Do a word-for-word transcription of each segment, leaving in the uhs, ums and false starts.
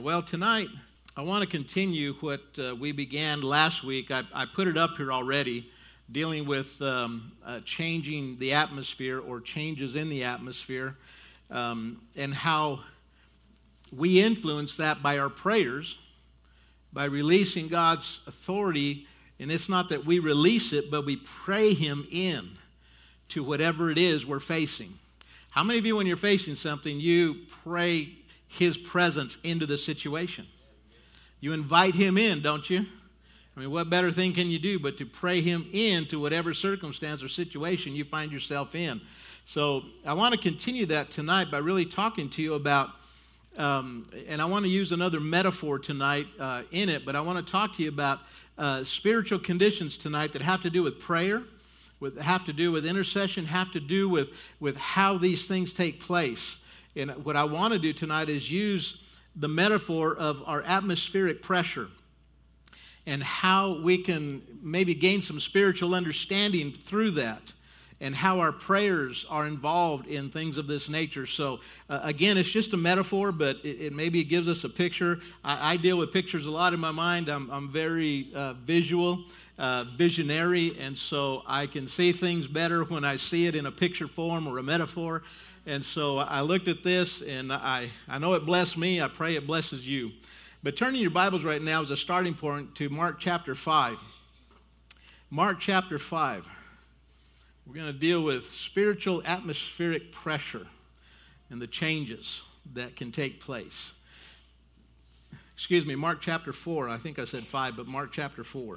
Well, tonight I want to continue what uh, we began last week. I, I put it up here already, dealing with um, uh, changing the atmosphere or changes in the atmosphere, um, and how we influence that by our prayers, by releasing God's authority. And it's not that we release it, but we pray Him in to whatever it is we're facing. How many of you, when you're facing something, you pray His presence into the situation? You invite Him in, don't you? I mean, what better thing can you do but to pray Him into whatever circumstance or situation you find yourself in? So I want to continue that tonight by really talking to you about, um, and I want to use another metaphor tonight uh, in it, but I want to talk to you about uh, spiritual conditions tonight that have to do with prayer, with have to do with intercession, have to do with, with how these things take place. And what I want to do tonight is use the metaphor of our atmospheric pressure and how we can maybe gain some spiritual understanding through that, and how our prayers are involved in things of this nature. So uh, again, it's just a metaphor, but it, it maybe gives us a picture. I, I deal with pictures a lot in my mind. I'm, I'm very uh, visual, uh, visionary, and so I can see things better when I see it in a picture form or a metaphor. And so I looked at this, and I, I know it blessed me. I pray it blesses you. But turning your Bibles right now as a starting point to Mark chapter five. Mark chapter five. We're going to deal with spiritual atmospheric pressure and the changes that can take place. Excuse me, Mark chapter four. I think I said five, but Mark chapter four.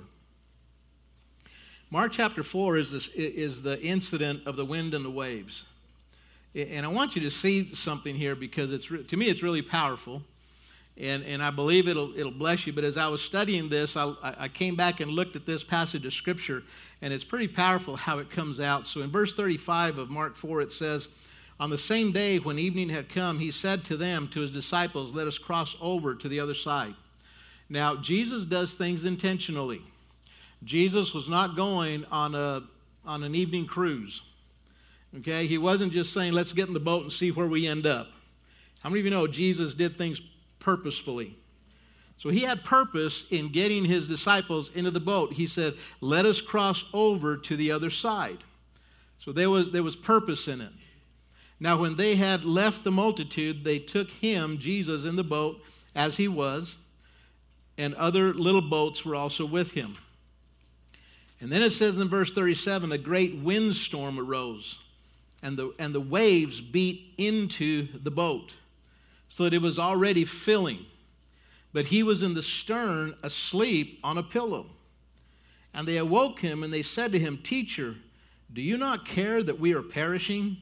Mark chapter four is, this, is the incident of the wind and the waves. And I want you to see something here because it's to me it's really powerful, and, and I believe it'll it'll bless you. But as I was studying this, I, I came back and looked at this passage of Scripture, and it's pretty powerful how it comes out. So in verse thirty-five of Mark four, it says, "On the same day when evening had come, He said to them, to His disciples, 'Let us cross over to the other side.'" Now, Jesus does things intentionally. Jesus was not going on a on an evening cruise. Okay, He wasn't just saying, let's get in the boat and see where we end up. How many of you know Jesus did things purposefully? So He had purpose in getting His disciples into the boat. He said, let us cross over to the other side. So there was, there was purpose in it. Now, when they had left the multitude, they took Him, Jesus, in the boat as He was, and other little boats were also with Him. And then it says in verse thirty-seven, a great windstorm arose, and the, and the waves beat into the boat, so that it was already filling. But He was in the stern, asleep on a pillow. And they awoke Him, and they said to Him, "Teacher, do you not care that we are perishing?"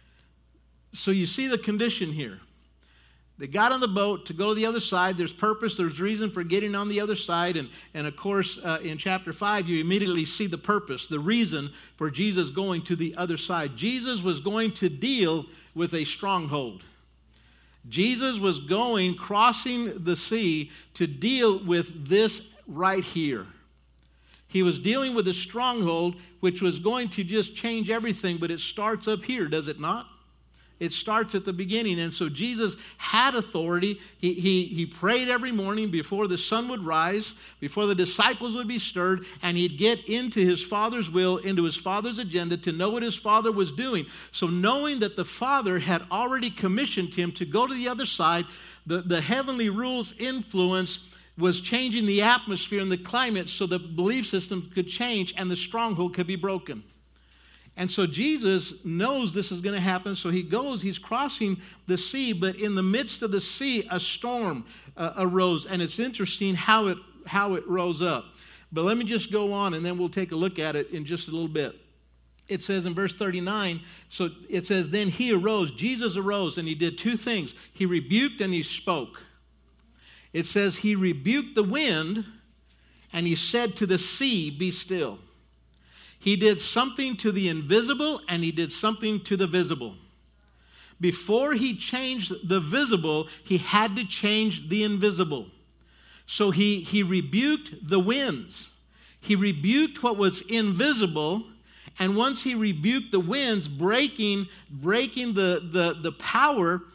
So you see the condition here. They got on the boat to go to the other side. There's purpose. There's reason for getting on the other side. And, and of course, uh, in chapter five, you immediately see the purpose, the reason for Jesus going to the other side. Jesus was going to deal with a stronghold. Jesus was going, crossing the sea, to deal with this right here. He was dealing with a stronghold, which was going to just change everything, but it starts up here, does it not? It starts at the beginning. And so Jesus had authority. He, he, he prayed every morning before the sun would rise, before the disciples would be stirred, and He'd get into His Father's will, into His Father's agenda, to know what His Father was doing. So knowing that the Father had already commissioned Him to go to the other side, the, the heavenly rules influence was changing the atmosphere and the climate so the belief system could change and the stronghold could be broken. And so Jesus knows this is going to happen, so He goes, He's crossing the sea, but in the midst of the sea, a storm uh, arose, and it's interesting how it how it rose up. But let me just go on, and then we'll take a look at it in just a little bit. It says in verse thirty-nine, so it says, then He arose, Jesus arose, and He did two things. He rebuked and He spoke. It says He rebuked the wind, and He said to the sea, be still. He did something to the invisible, and He did something to the visible. Before He changed the visible, He had to change the invisible. So he, he rebuked the winds. He rebuked what was invisible, and once He rebuked the winds, breaking, breaking the, the, the power,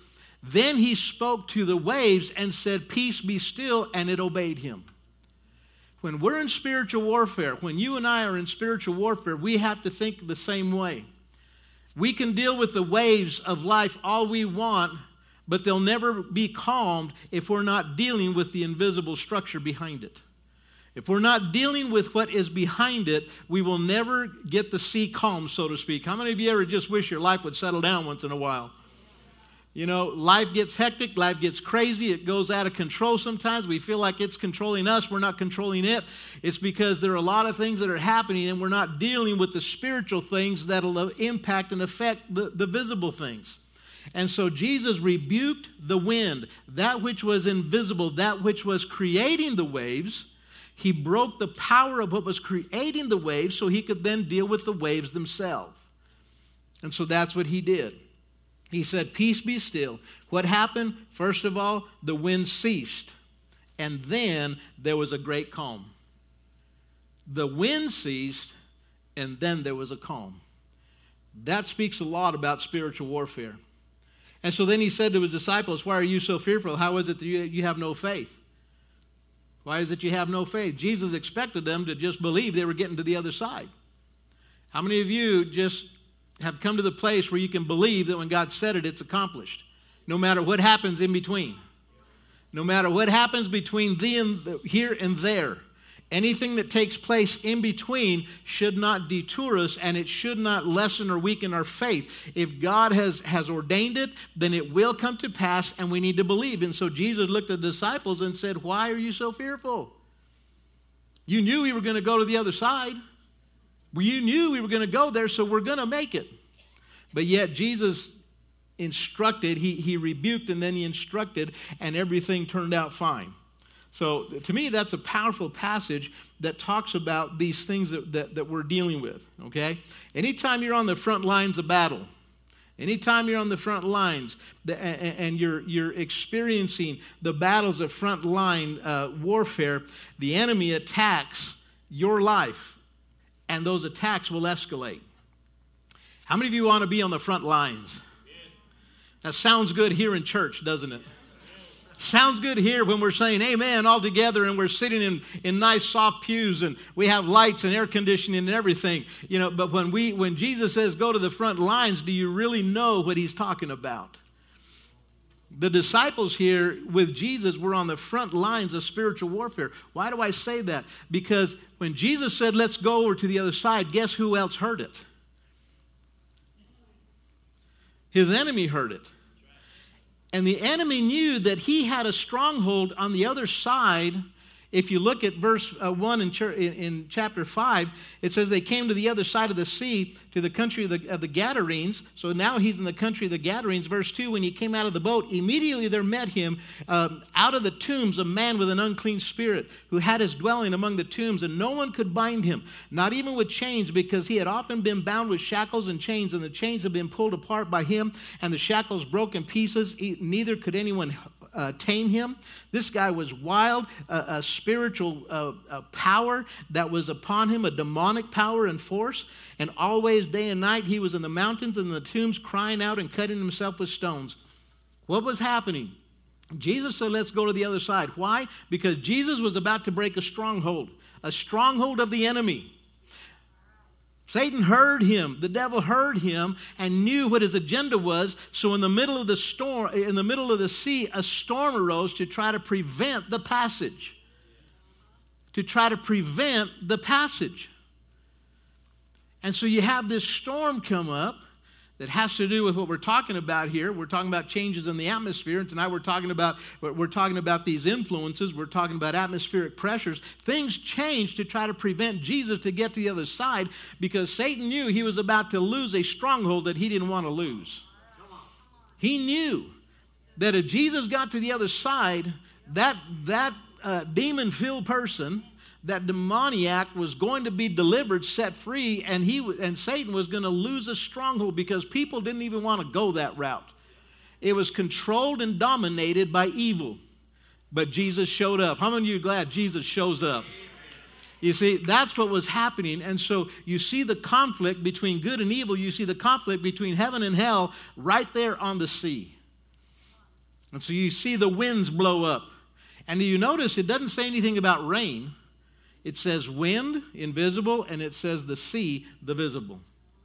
Then he spoke to the waves and said, peace be still, and it obeyed him. When we're in spiritual warfare, when you and I are in spiritual warfare, we have to think the same way. We can deal with the waves of life all we want, but they'll never be calmed if we're not dealing with the invisible structure behind it. If we're not dealing with what is behind it, we will never get the sea calm, so to speak. How many of you ever just wish your life would settle down once in a while? You know, life gets hectic, life gets crazy, it goes out of control sometimes. We feel like it's controlling us, we're not controlling it. It's because there are a lot of things that are happening and we're not dealing with the spiritual things that will impact and affect the, the visible things. And so Jesus rebuked the wind, that which was invisible, that which was creating the waves. He broke the power of what was creating the waves so he could then deal with the waves themselves. And so that's what he did. He said, peace be still. What happened? First of all, the wind ceased. And then there was a great calm. The wind ceased, and then there was a calm. That speaks a lot about spiritual warfare. And so then he said to his disciples, why are you so fearful? How is it that you, you have no faith? Why is it you have no faith? Jesus expected them to just believe they were getting to the other side. How many of you just have come to the place where you can believe that when God said it, it's accomplished, no matter what happens in between? No matter what happens between thee and the, here and there, anything that takes place in between should not detour us, and it should not lessen or weaken our faith. If God has, has ordained it, then it will come to pass, and we need to believe. And so Jesus looked at the disciples and said, why are you so fearful? You knew we were going to go to the other side. You knew we were going to go there, so we're going to make it. But yet Jesus instructed, he, he rebuked, and then he instructed, and everything turned out fine. So to me, that's a powerful passage that talks about these things that, that, that we're dealing with, okay? Anytime you're on the front lines of battle, anytime you're on the front lines the, and, and you're, you're experiencing the battles of front line uh, warfare, the enemy attacks your life. And those attacks will escalate. How many of you want to be on the front lines? That sounds good here in church, doesn't it? Sounds good here when we're saying amen all together and we're sitting in, in nice soft pews and we have lights and air conditioning and everything. You know, but when we when Jesus says go to the front lines, do you really know what he's talking about? The disciples here with Jesus were on the front lines of spiritual warfare. Why do I say that? Because when Jesus said, let's go over to the other side, guess who else heard it? His enemy heard it. And the enemy knew that he had a stronghold on the other side. If you look at verse uh, one in, ch- in, in chapter five, it says they came to the other side of the sea, to the country of the, of the Gadarenes. So now he's in the country of the Gadarenes. Verse two, when he came out of the boat, immediately there met him um, out of the tombs a man with an unclean spirit who had his dwelling among the tombs, and no one could bind him, not even with chains, because he had often been bound with shackles and chains, and the chains had been pulled apart by him, and the shackles broke in pieces. He, neither could anyone Uh, tame him. This guy was wild, uh, a spiritual uh, uh, power that was upon him, a demonic power and force. And always, day and night, he was in the mountains and the tombs crying out and cutting himself with stones. What was happening? Jesus said, let's go to the other side. Why? Because Jesus was about to break a stronghold, a stronghold of the enemy. Satan heard him, the devil heard him, and knew what his agenda was. So in the middle of the storm, in the middle of the sea, a storm arose to try to prevent the passage. To try to prevent the passage. And so you have this storm come up that has to do with what we're talking about here. We're talking about changes in the atmosphere, and tonight we're talking about we're talking about these influences. We're talking about atmospheric pressures. Things changed to try to prevent Jesus to get to the other side because Satan knew he was about to lose a stronghold that he didn't want to lose. He knew that if Jesus got to the other side, that that uh, demon-filled person, that demoniac, was going to be delivered, set free, and he and Satan was going to lose a stronghold because people didn't even want to go that route. It was controlled and dominated by evil. But Jesus showed up. How many of you are glad Jesus shows up? You see, that's what was happening. And so you see the conflict between good and evil. You see the conflict between heaven and hell right there on the sea. And so you see the winds blow up. And do you notice it doesn't say anything about rain? It says wind, invisible, and it says the sea, the visible.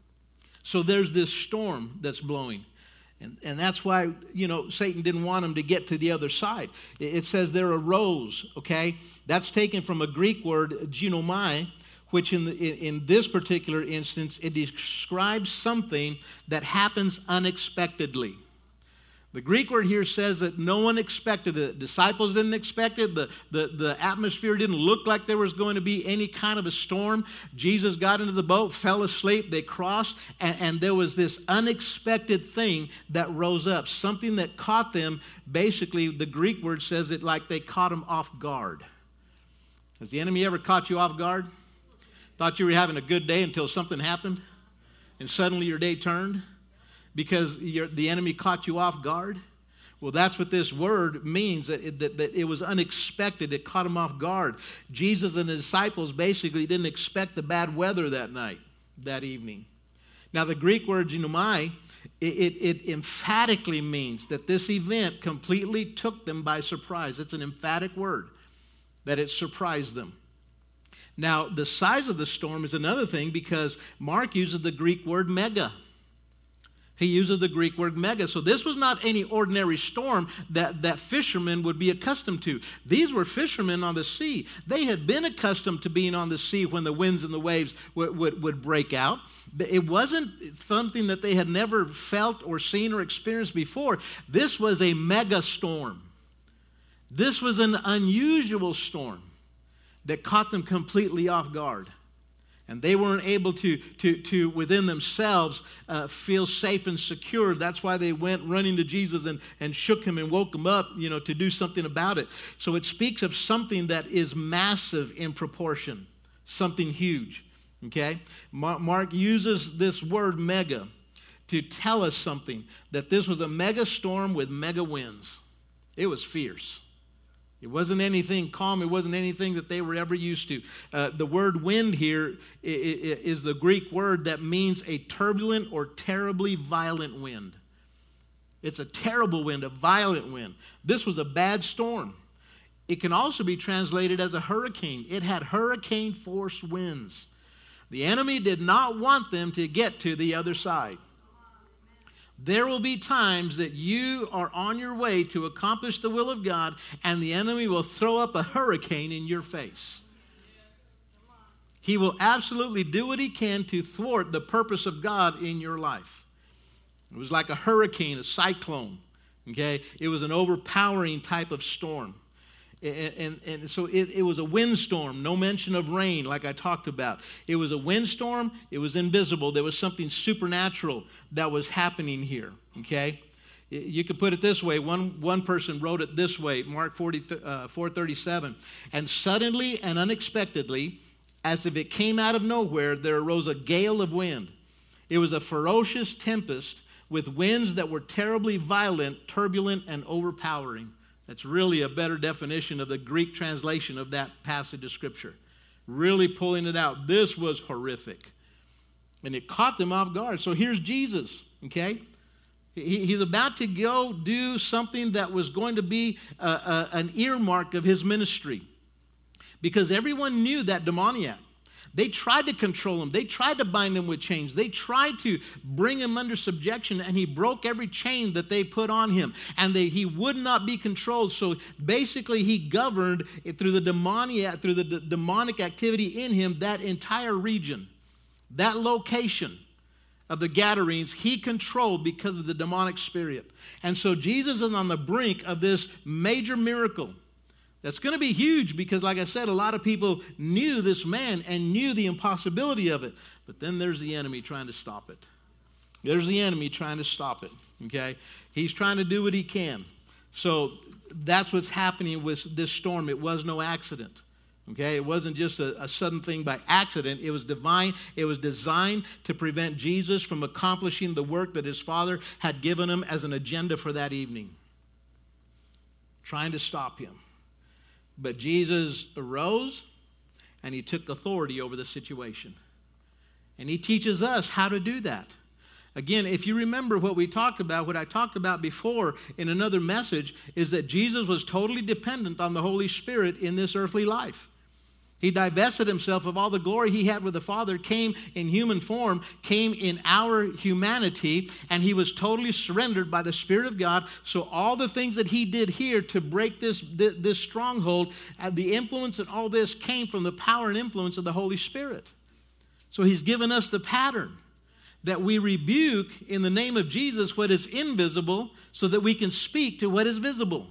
So there's this storm that's blowing. And, and that's why, you know, Satan didn't want him to get to the other side. It, it says there arose, okay? That's taken from a Greek word, ginomai, which in, the, in, in this particular instance, it describes something that happens unexpectedly. The Greek word here says that no one expected it. The disciples didn't expect it. The, the, the atmosphere didn't look like there was going to be any kind of a storm. Jesus got into the boat, fell asleep, they crossed, and, and there was this unexpected thing that rose up, something that caught them. Basically, the Greek word says it like they caught them off guard. Has the enemy ever caught you off guard? Thought you were having a good day until something happened, and suddenly your day turned? Because the enemy caught you off guard? Well, that's what this word means, that it, that, that it was unexpected. It caught him off guard. Jesus and the disciples basically didn't expect the bad weather that night, that evening. Now, the Greek word ginomai, it, it, it emphatically means that this event completely took them by surprise. It's an emphatic word, that it surprised them. Now, the size of the storm is another thing, because Mark uses the Greek word mega. He uses the Greek word mega. So this was not any ordinary storm that, that fishermen would be accustomed to. These were fishermen on the sea. They had been accustomed to being on the sea when the winds and the waves would, would, would break out. It wasn't something that they had never felt or seen or experienced before. This was a mega storm. This was an unusual storm that caught them completely off guard. And they weren't able to, to, to within themselves, uh, feel safe and secure. That's why they went running to Jesus and, and shook him and woke him up, you know, to do something about it. So it speaks of something that is massive in proportion, something huge, okay? Mark uses this word mega to tell us something, that this was a mega storm with mega winds. It was fierce. It wasn't anything calm. It wasn't anything that they were ever used to. Uh, the word wind here is the Greek word that means a turbulent or terribly violent wind. It's a terrible wind, a violent wind. This was a bad storm. It can also be translated as a hurricane. It had hurricane force winds. The enemy did not want them to get to the other side. There will be times that you are on your way to accomplish the will of God, and the enemy will throw up a hurricane in your face. He will absolutely do what he can to thwart the purpose of God in your life. It was like a hurricane, a cyclone, okay? It was an overpowering type of storm. And, and, and so it, it was a windstorm, no mention of rain like I talked about. It was a windstorm. It was invisible. There was something supernatural that was happening here, okay? You could put it this way. One, one person wrote it this way, Mark four thirty-seven. And suddenly and unexpectedly, as if it came out of nowhere, there arose a gale of wind. It was a ferocious tempest with winds that were terribly violent, turbulent, and overpowering. That's really a better definition of the Greek translation of that passage of Scripture. Really pulling it out. This was horrific. And it caught them off guard. So here's Jesus, okay? He, he's about to go do something that was going to be a, a, an earmark of his ministry. Because everyone knew that demoniac. They tried to control him. They tried to bind him with chains. They tried to bring him under subjection, and he broke every chain that they put on him. And they, he would not be controlled. So basically, he governed through the demoniac, through the d- demonic activity in him, that entire region, that location of the Gadarenes, he controlled because of the demonic spirit. And so Jesus is on the brink of this major miracle. That's going to be huge because, like I said, a lot of people knew this man and knew the impossibility of it. But then there's the enemy trying to stop it. There's the enemy trying to stop it, okay? He's trying to do what he can. So that's what's happening with this storm. It was no accident, okay? It wasn't just a, a sudden thing by accident. It was divine. It was designed to prevent Jesus from accomplishing the work that his Father had given him as an agenda for that evening, trying to stop him. But Jesus arose, and he took authority over the situation. And he teaches us how to do that. Again, if you remember what we talked about, what I talked about before in another message, is that Jesus was totally dependent on the Holy Spirit in this earthly life. He divested himself of all the glory he had with the Father, came in human form, came in our humanity, and he was totally surrendered by the Spirit of God. So all the things that he did here to break this, this, this stronghold, the influence and all this came from the power and influence of the Holy Spirit. So he's given us the pattern that we rebuke in the name of Jesus what is invisible so that we can speak to what is visible.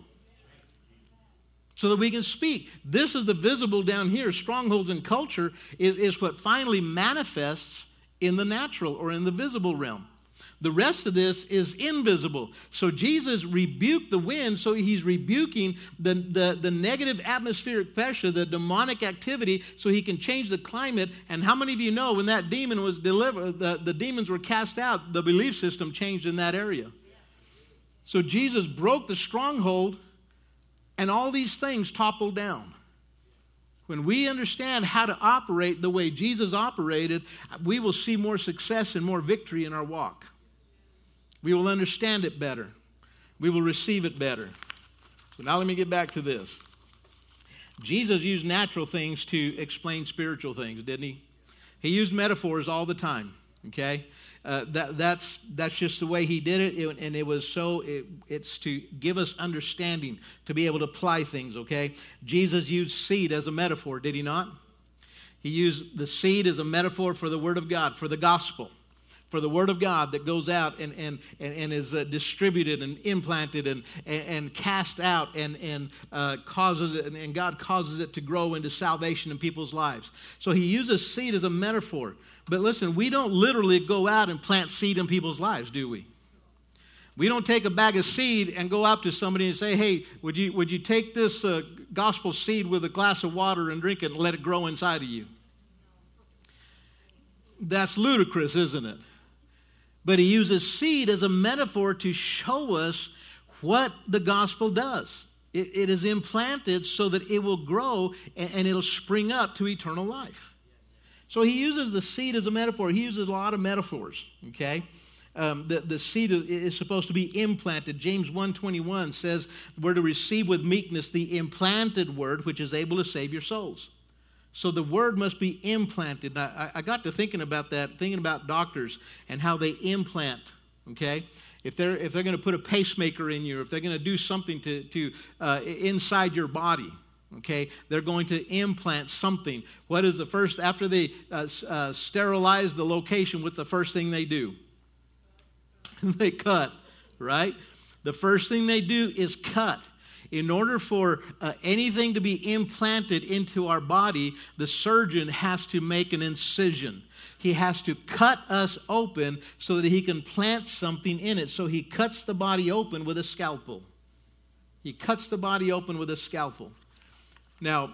So that we can speak. This is the visible down here. Strongholds in culture is, is what finally manifests in the natural or in the visible realm. The rest of this is invisible. So Jesus rebuked the wind, so he's rebuking the, the, the negative atmospheric pressure, the demonic activity, so he can change the climate. And how many of you know when that demon was delivered, the, the demons were cast out, the belief system changed in that area. So Jesus broke the stronghold, and all these things toppled down. When we understand how to operate the way Jesus operated, we will see more success and more victory in our walk. We will understand it better. We will receive it better. So now let me get back to this. Jesus used natural things to explain spiritual things, didn't he? He used metaphors all the time, okay? Uh, that, that's, that's just the way he did it, it and it was so, it, it's to give us understanding, to be able to apply things, okay? Jesus used seed as a metaphor, did he not? He used the seed as a metaphor for the Word of God, for the gospel, for the Word of God that goes out and, and, and, and is uh, distributed and implanted and, and, and cast out and, and uh, causes it, and, and God causes it to grow into salvation in people's lives. So he uses seed as a metaphor. But listen, we don't literally go out and plant seed in people's lives, do we? We don't take a bag of seed and go up to somebody and say, hey, would you, would you take this uh, gospel seed with a glass of water and drink it and let it grow inside of you? That's ludicrous, isn't it? But he uses seed as a metaphor to show us what the gospel does. It, it is implanted so that it will grow and, and it'll spring up to eternal life. So he uses the seed as a metaphor. He uses a lot of metaphors, okay? Um, the, the seed is supposed to be implanted. James one twenty-one says we're to receive with meekness the implanted word, which is able to save your souls. So the word must be implanted. I, I got to thinking about that, thinking about doctors and how they implant, okay? If they're, if they're going to put a pacemaker in you, if they're going to do something to, to uh, inside your body, okay, they're going to implant something. What is the first, after they uh, uh, sterilize the location, what's the first thing they do? They cut, right? The first thing they do is cut. In order for uh, anything to be implanted into our body, the surgeon has to make an incision. He has to cut us open so that he can plant something in it. So he cuts the body open with a scalpel. He cuts the body open with a scalpel. Now,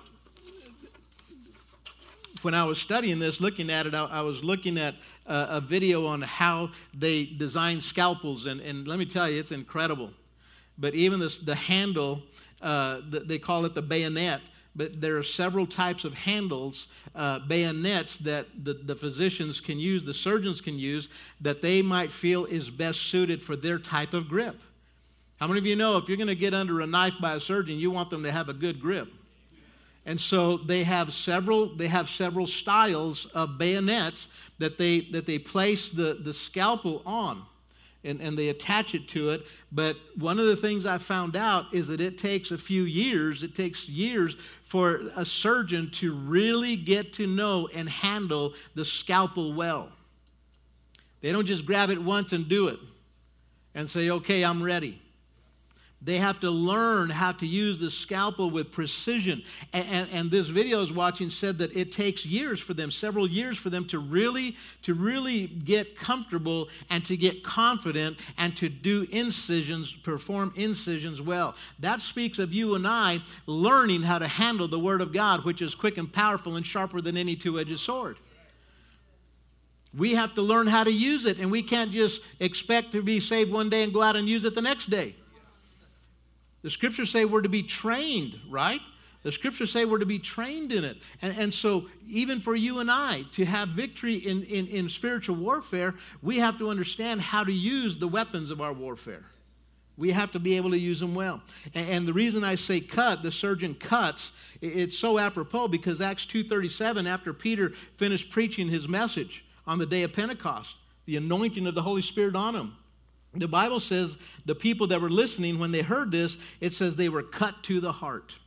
when I was studying this, looking at it, I, I was looking at uh, a video on how they design scalpels, and, and let me tell you, it's incredible. But even this, the handle, uh, the, they call it the bayonet, but there are several types of handles, uh, bayonets that the, the physicians can use, the surgeons can use, that they might feel is best suited for their type of grip. How many of you know if you're going to get under a knife by a surgeon, you want them to have a good grip? And so they have several, they have several styles of bayonets that they, that they place the, the scalpel on, and, and they attach it to it. But one of the things I found out is that it takes a few years, it takes years for a surgeon to really get to know and handle the scalpel well. They don't just grab it once and do it and say, okay, I'm ready. They have to learn how to use the scalpel with precision. And, and, and this video I was watching said that it takes years for them, several years for them to really, to really get comfortable and to get confident and to do incisions, perform incisions well. That speaks of you and I learning how to handle the Word of God, which is quick and powerful and sharper than any two-edged sword. We have to learn how to use it, and we can't just expect to be saved one day and go out and use it the next day. The scriptures say we're to be trained, right? The scriptures say we're to be trained in it. And, and so even for you and I to have victory in, in, in spiritual warfare, we have to understand how to use the weapons of our warfare. We have to be able to use them well. And, and the reason I say cut, the surgeon cuts, it's so apropos because Acts two thirty-seven, after Peter finished preaching his message on the day of Pentecost, the anointing of the Holy Spirit on him, the Bible says the people that were listening, when they heard this, it says they were cut to the heart.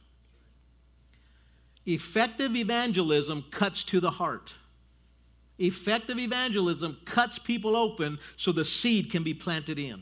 Effective evangelism cuts to the heart. Effective evangelism cuts people open so the seed can be planted in.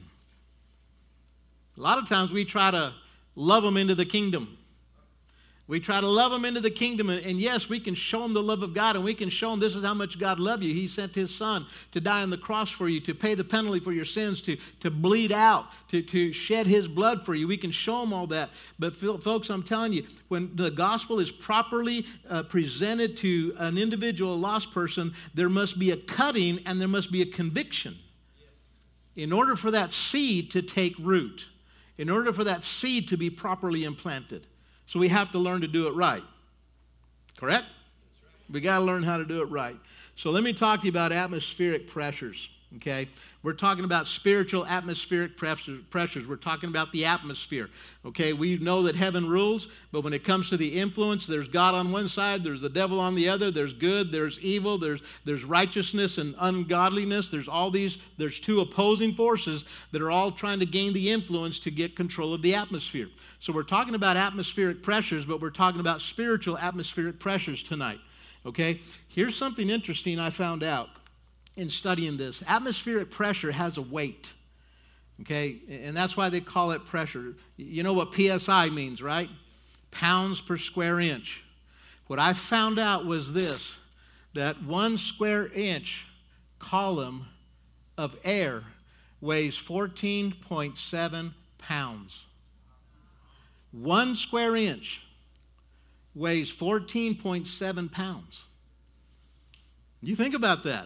A lot of times we try to love them into the kingdom. We try to love them into the kingdom, and, and yes, we can show them the love of God, and we can show them this is how much God loved you. He sent his son to die on the cross for you, to pay the penalty for your sins, to, to bleed out, to, to shed his blood for you. We can show them all that. But folks, I'm telling you, when the gospel is properly uh, presented to an individual, a lost person, there must be a cutting and there must be a conviction in order for that seed to take root, in order for that seed to be properly implanted. So we have to learn to do it right. Correct? We got to learn how to do it right. So let me talk to you about atmospheric pressures, okay? We're talking about spiritual atmospheric pressures. We're talking about the atmosphere, okay? We know that heaven rules, but when it comes to the influence, there's God on one side, there's the devil on the other, there's good, there's evil, there's, there's righteousness and ungodliness. There's all these, there's two opposing forces that are all trying to gain the influence to get control of the atmosphere. So we're talking about atmospheric pressures, but we're talking about spiritual atmospheric pressures tonight, okay? Here's something interesting I found out in studying this. Atmospheric pressure has a weight, okay? And that's why they call it pressure. You know what P S I means, right? Pounds per square inch. What I found out was this, that one square inch column of air weighs fourteen point seven pounds. One square inch weighs fourteen point seven pounds. You think about that.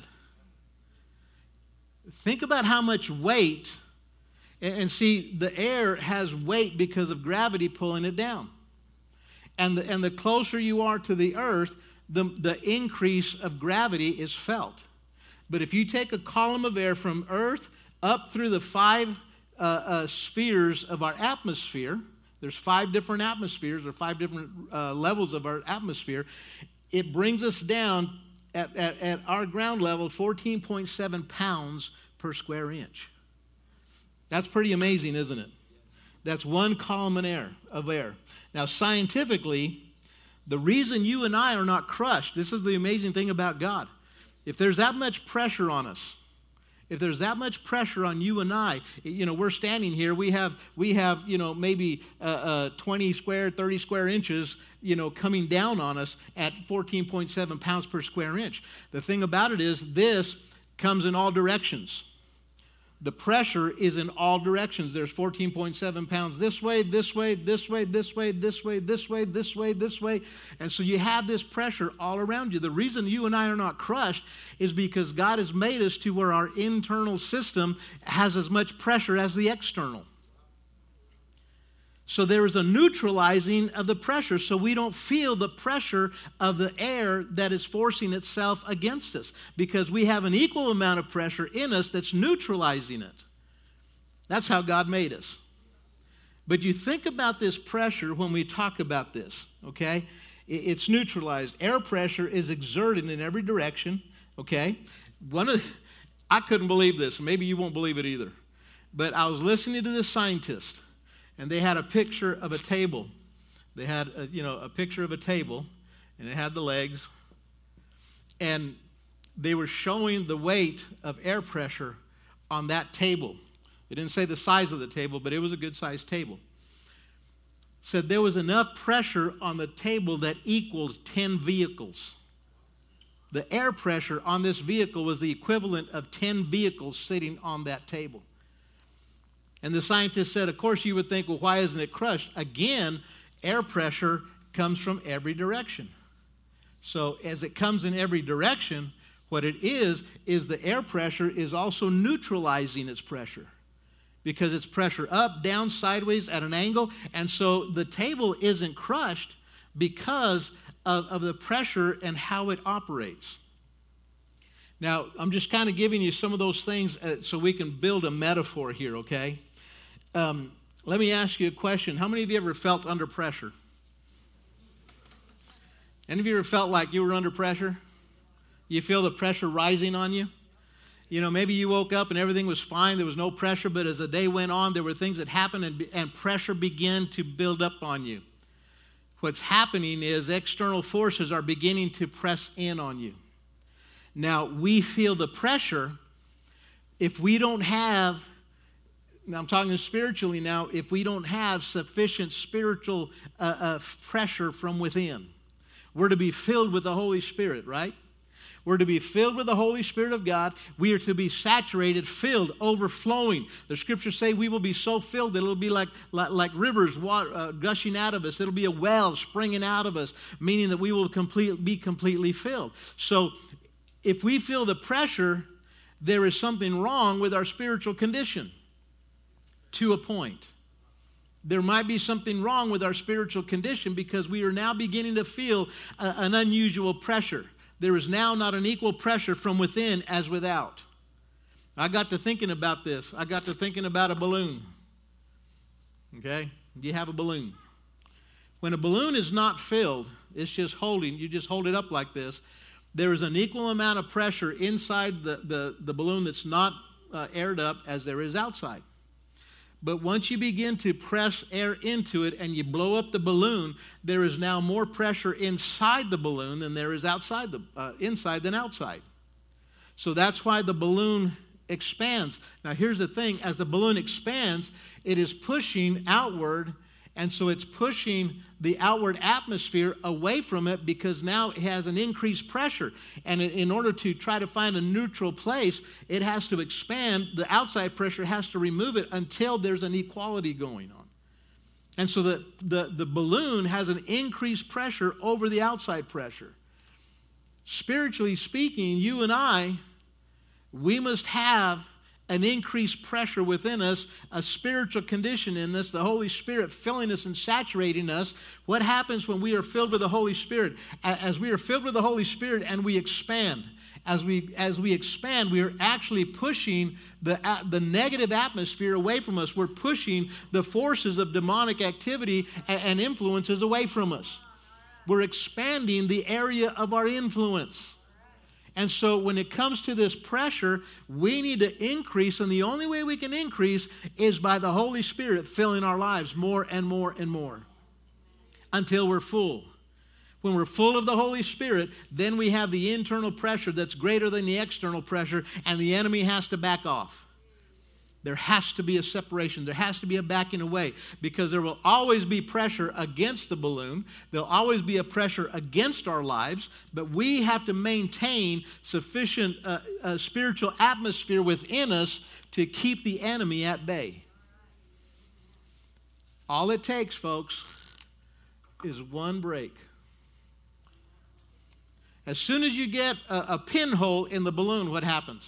Think about how much weight, and see, the air has weight because of gravity pulling it down. And the, and the closer you are to the earth, the, the increase of gravity is felt. But if you take a column of air from earth up through the five uh, uh, spheres of our atmosphere, there's five different atmospheres or five different uh, levels of our atmosphere, it brings us down At, at, at our ground level, fourteen point seven pounds per square inch. That's pretty amazing, isn't it? That's one column of air, of air. Now, scientifically, the reason you and I are not crushed, this is the amazing thing about God. If there's that much pressure on us, if there's that much pressure on you and I, you know, we're standing here, we have, we have you know, maybe uh, uh, twenty square, thirty square inches, you know, coming down on us at fourteen point seven pounds per square inch. The thing about it is this comes in all directions. The pressure is in all directions. There's fourteen point seven pounds this way, this way, this way, this way, this way, this way, this way, this way. And so you have this pressure all around you. The reason you and I are not crushed is because God has made us to where our internal system has as much pressure as the external. So there is a neutralizing of the pressure, so we don't feel the pressure of the air that is forcing itself against us, because we have an equal amount of pressure in us that's neutralizing it. That's how God made us. But you think about this pressure when we talk about this, okay? It's neutralized. Air pressure is exerted in every direction, okay? One of the, I couldn't believe this. Maybe you won't believe it either. But I was listening to this scientist, and they had a picture of a table. They had, a, you know, a picture of a table, and it had the legs. And they were showing the weight of air pressure on that table. It didn't say the size of the table, but it was a good-sized table. Said there was enough pressure on the table that equaled ten vehicles. The air pressure on this vehicle was the equivalent of ten vehicles sitting on that table. And the scientist said, of course, you would think, well, why isn't it crushed? Again, air pressure comes from every direction. So as it comes in every direction, what it is, is the air pressure is also neutralizing its pressure, because it's pressure up, down, sideways, at an angle. And so the table isn't crushed, because of, of the pressure and how it operates. Now, I'm just kind of giving you some of those things uh, so we can build a metaphor here, okay? Um, let me ask you a question. How many of you ever felt under pressure? Any of you ever felt like you were under pressure? You feel the pressure rising on you? You know, maybe you woke up and everything was fine. There was no pressure, but as the day went on, there were things that happened and, and pressure began to build up on you. What's happening is external forces are beginning to press in on you. Now, we feel the pressure if we don't have, now I'm talking spiritually now, if we don't have sufficient spiritual uh, uh, pressure from within. We're to be filled with the Holy Spirit, right? We're to be filled with the Holy Spirit of God. We are to be saturated, filled, overflowing. The scriptures say we will be so filled that it'll be like, like, like rivers water, uh, gushing out of us. It'll be a well springing out of us, meaning that we will complete, be completely filled. So if we feel the pressure, there is something wrong with our spiritual condition to a point. There might be something wrong with our spiritual condition because we are now beginning to feel a, an unusual pressure. There is now not an equal pressure from within as without. I got to thinking about this. I got to thinking about a balloon. Okay? You have a balloon. When a balloon is not filled, it's just holding, you just hold it up like this, there is an equal amount of pressure inside the, the, the balloon that's not uh, aired up as there is outside. But once you begin to press air into it and you blow up the balloon, there is now more pressure inside the balloon than there is outside the uh, inside than outside. So that's why the balloon expands. Now here's the thing, as the balloon expands, it is pushing outward, and so it's pushing the outward atmosphere away from it because now it has an increased pressure. And in order to try to find a neutral place, it has to expand. The outside pressure has to remove it until there's an equality going on. And so the, the, the balloon has an increased pressure over the outside pressure. Spiritually speaking, you and I, we must have an increased pressure within us, a spiritual condition in us, the Holy Spirit filling us and saturating us. What happens when we are filled with the Holy Spirit? As we are filled with the Holy Spirit and we expand, as we as we expand, we are actually pushing the, the negative atmosphere away from us. We're pushing the forces of demonic activity and influences away from us. We're expanding the area of our influence. And so when it comes to this pressure, we need to increase, and the only way we can increase is by the Holy Spirit filling our lives more and more and more until we're full. When we're full of the Holy Spirit, then we have the internal pressure that's greater than the external pressure, and the enemy has to back off. There has to be a separation. There has to be a backing away because there will always be pressure against the balloon. There'll always be a pressure against our lives, but we have to maintain sufficient uh, uh, spiritual atmosphere within us to keep the enemy at bay. All it takes, folks, is one break. As soon as you get a, a pinhole in the balloon, what happens?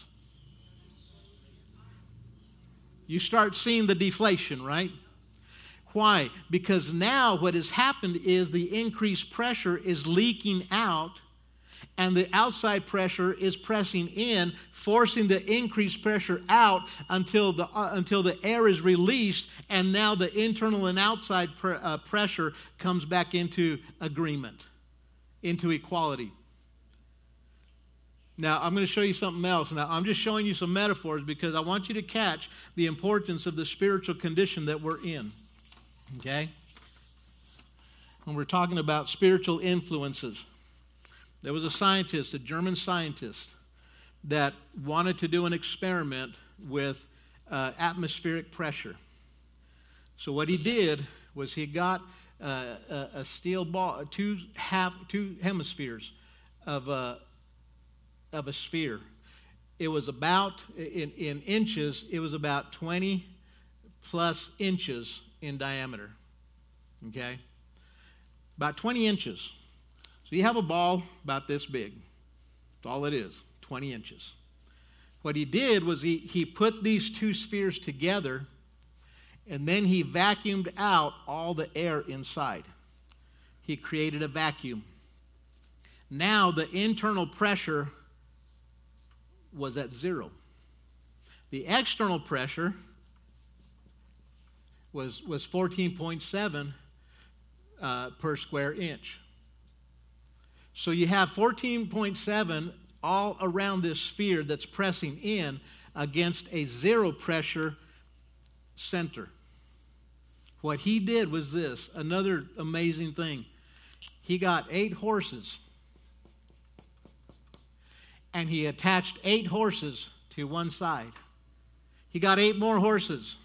You start seeing the deflation, right? Why? Because now what has happened is the increased pressure is leaking out, and the outside pressure is pressing in, forcing the increased pressure out until the uh, until the air is released, and now the internal and outside pr- uh, pressure comes back into agreement, into equality. Now, I'm going to show you something else. Now, I'm just showing you some metaphors because I want you to catch the importance of the spiritual condition that we're in. Okay? When we're talking about spiritual influences, there was a scientist, a German scientist, that wanted to do an experiment with uh, atmospheric pressure. So what he did was he got uh, a, a steel ball, two half, two hemispheres of a of a sphere. It was about, in, in inches, it was about twenty plus inches in diameter. Okay? About twenty inches. So you have a ball about this big. That's all it is, twenty inches. What he did was he, he put these two spheres together, and then he vacuumed out all the air inside. he created a vacuum. Now the internal pressure was at zero. The external pressure was, was fourteen point seven uh, per square inch. So you have fourteen point seven all around this sphere that's pressing in against a zero pressure center. What he did was this, another amazing thing. He got eight horses, and he attached eight horses to one side. He got eight more horses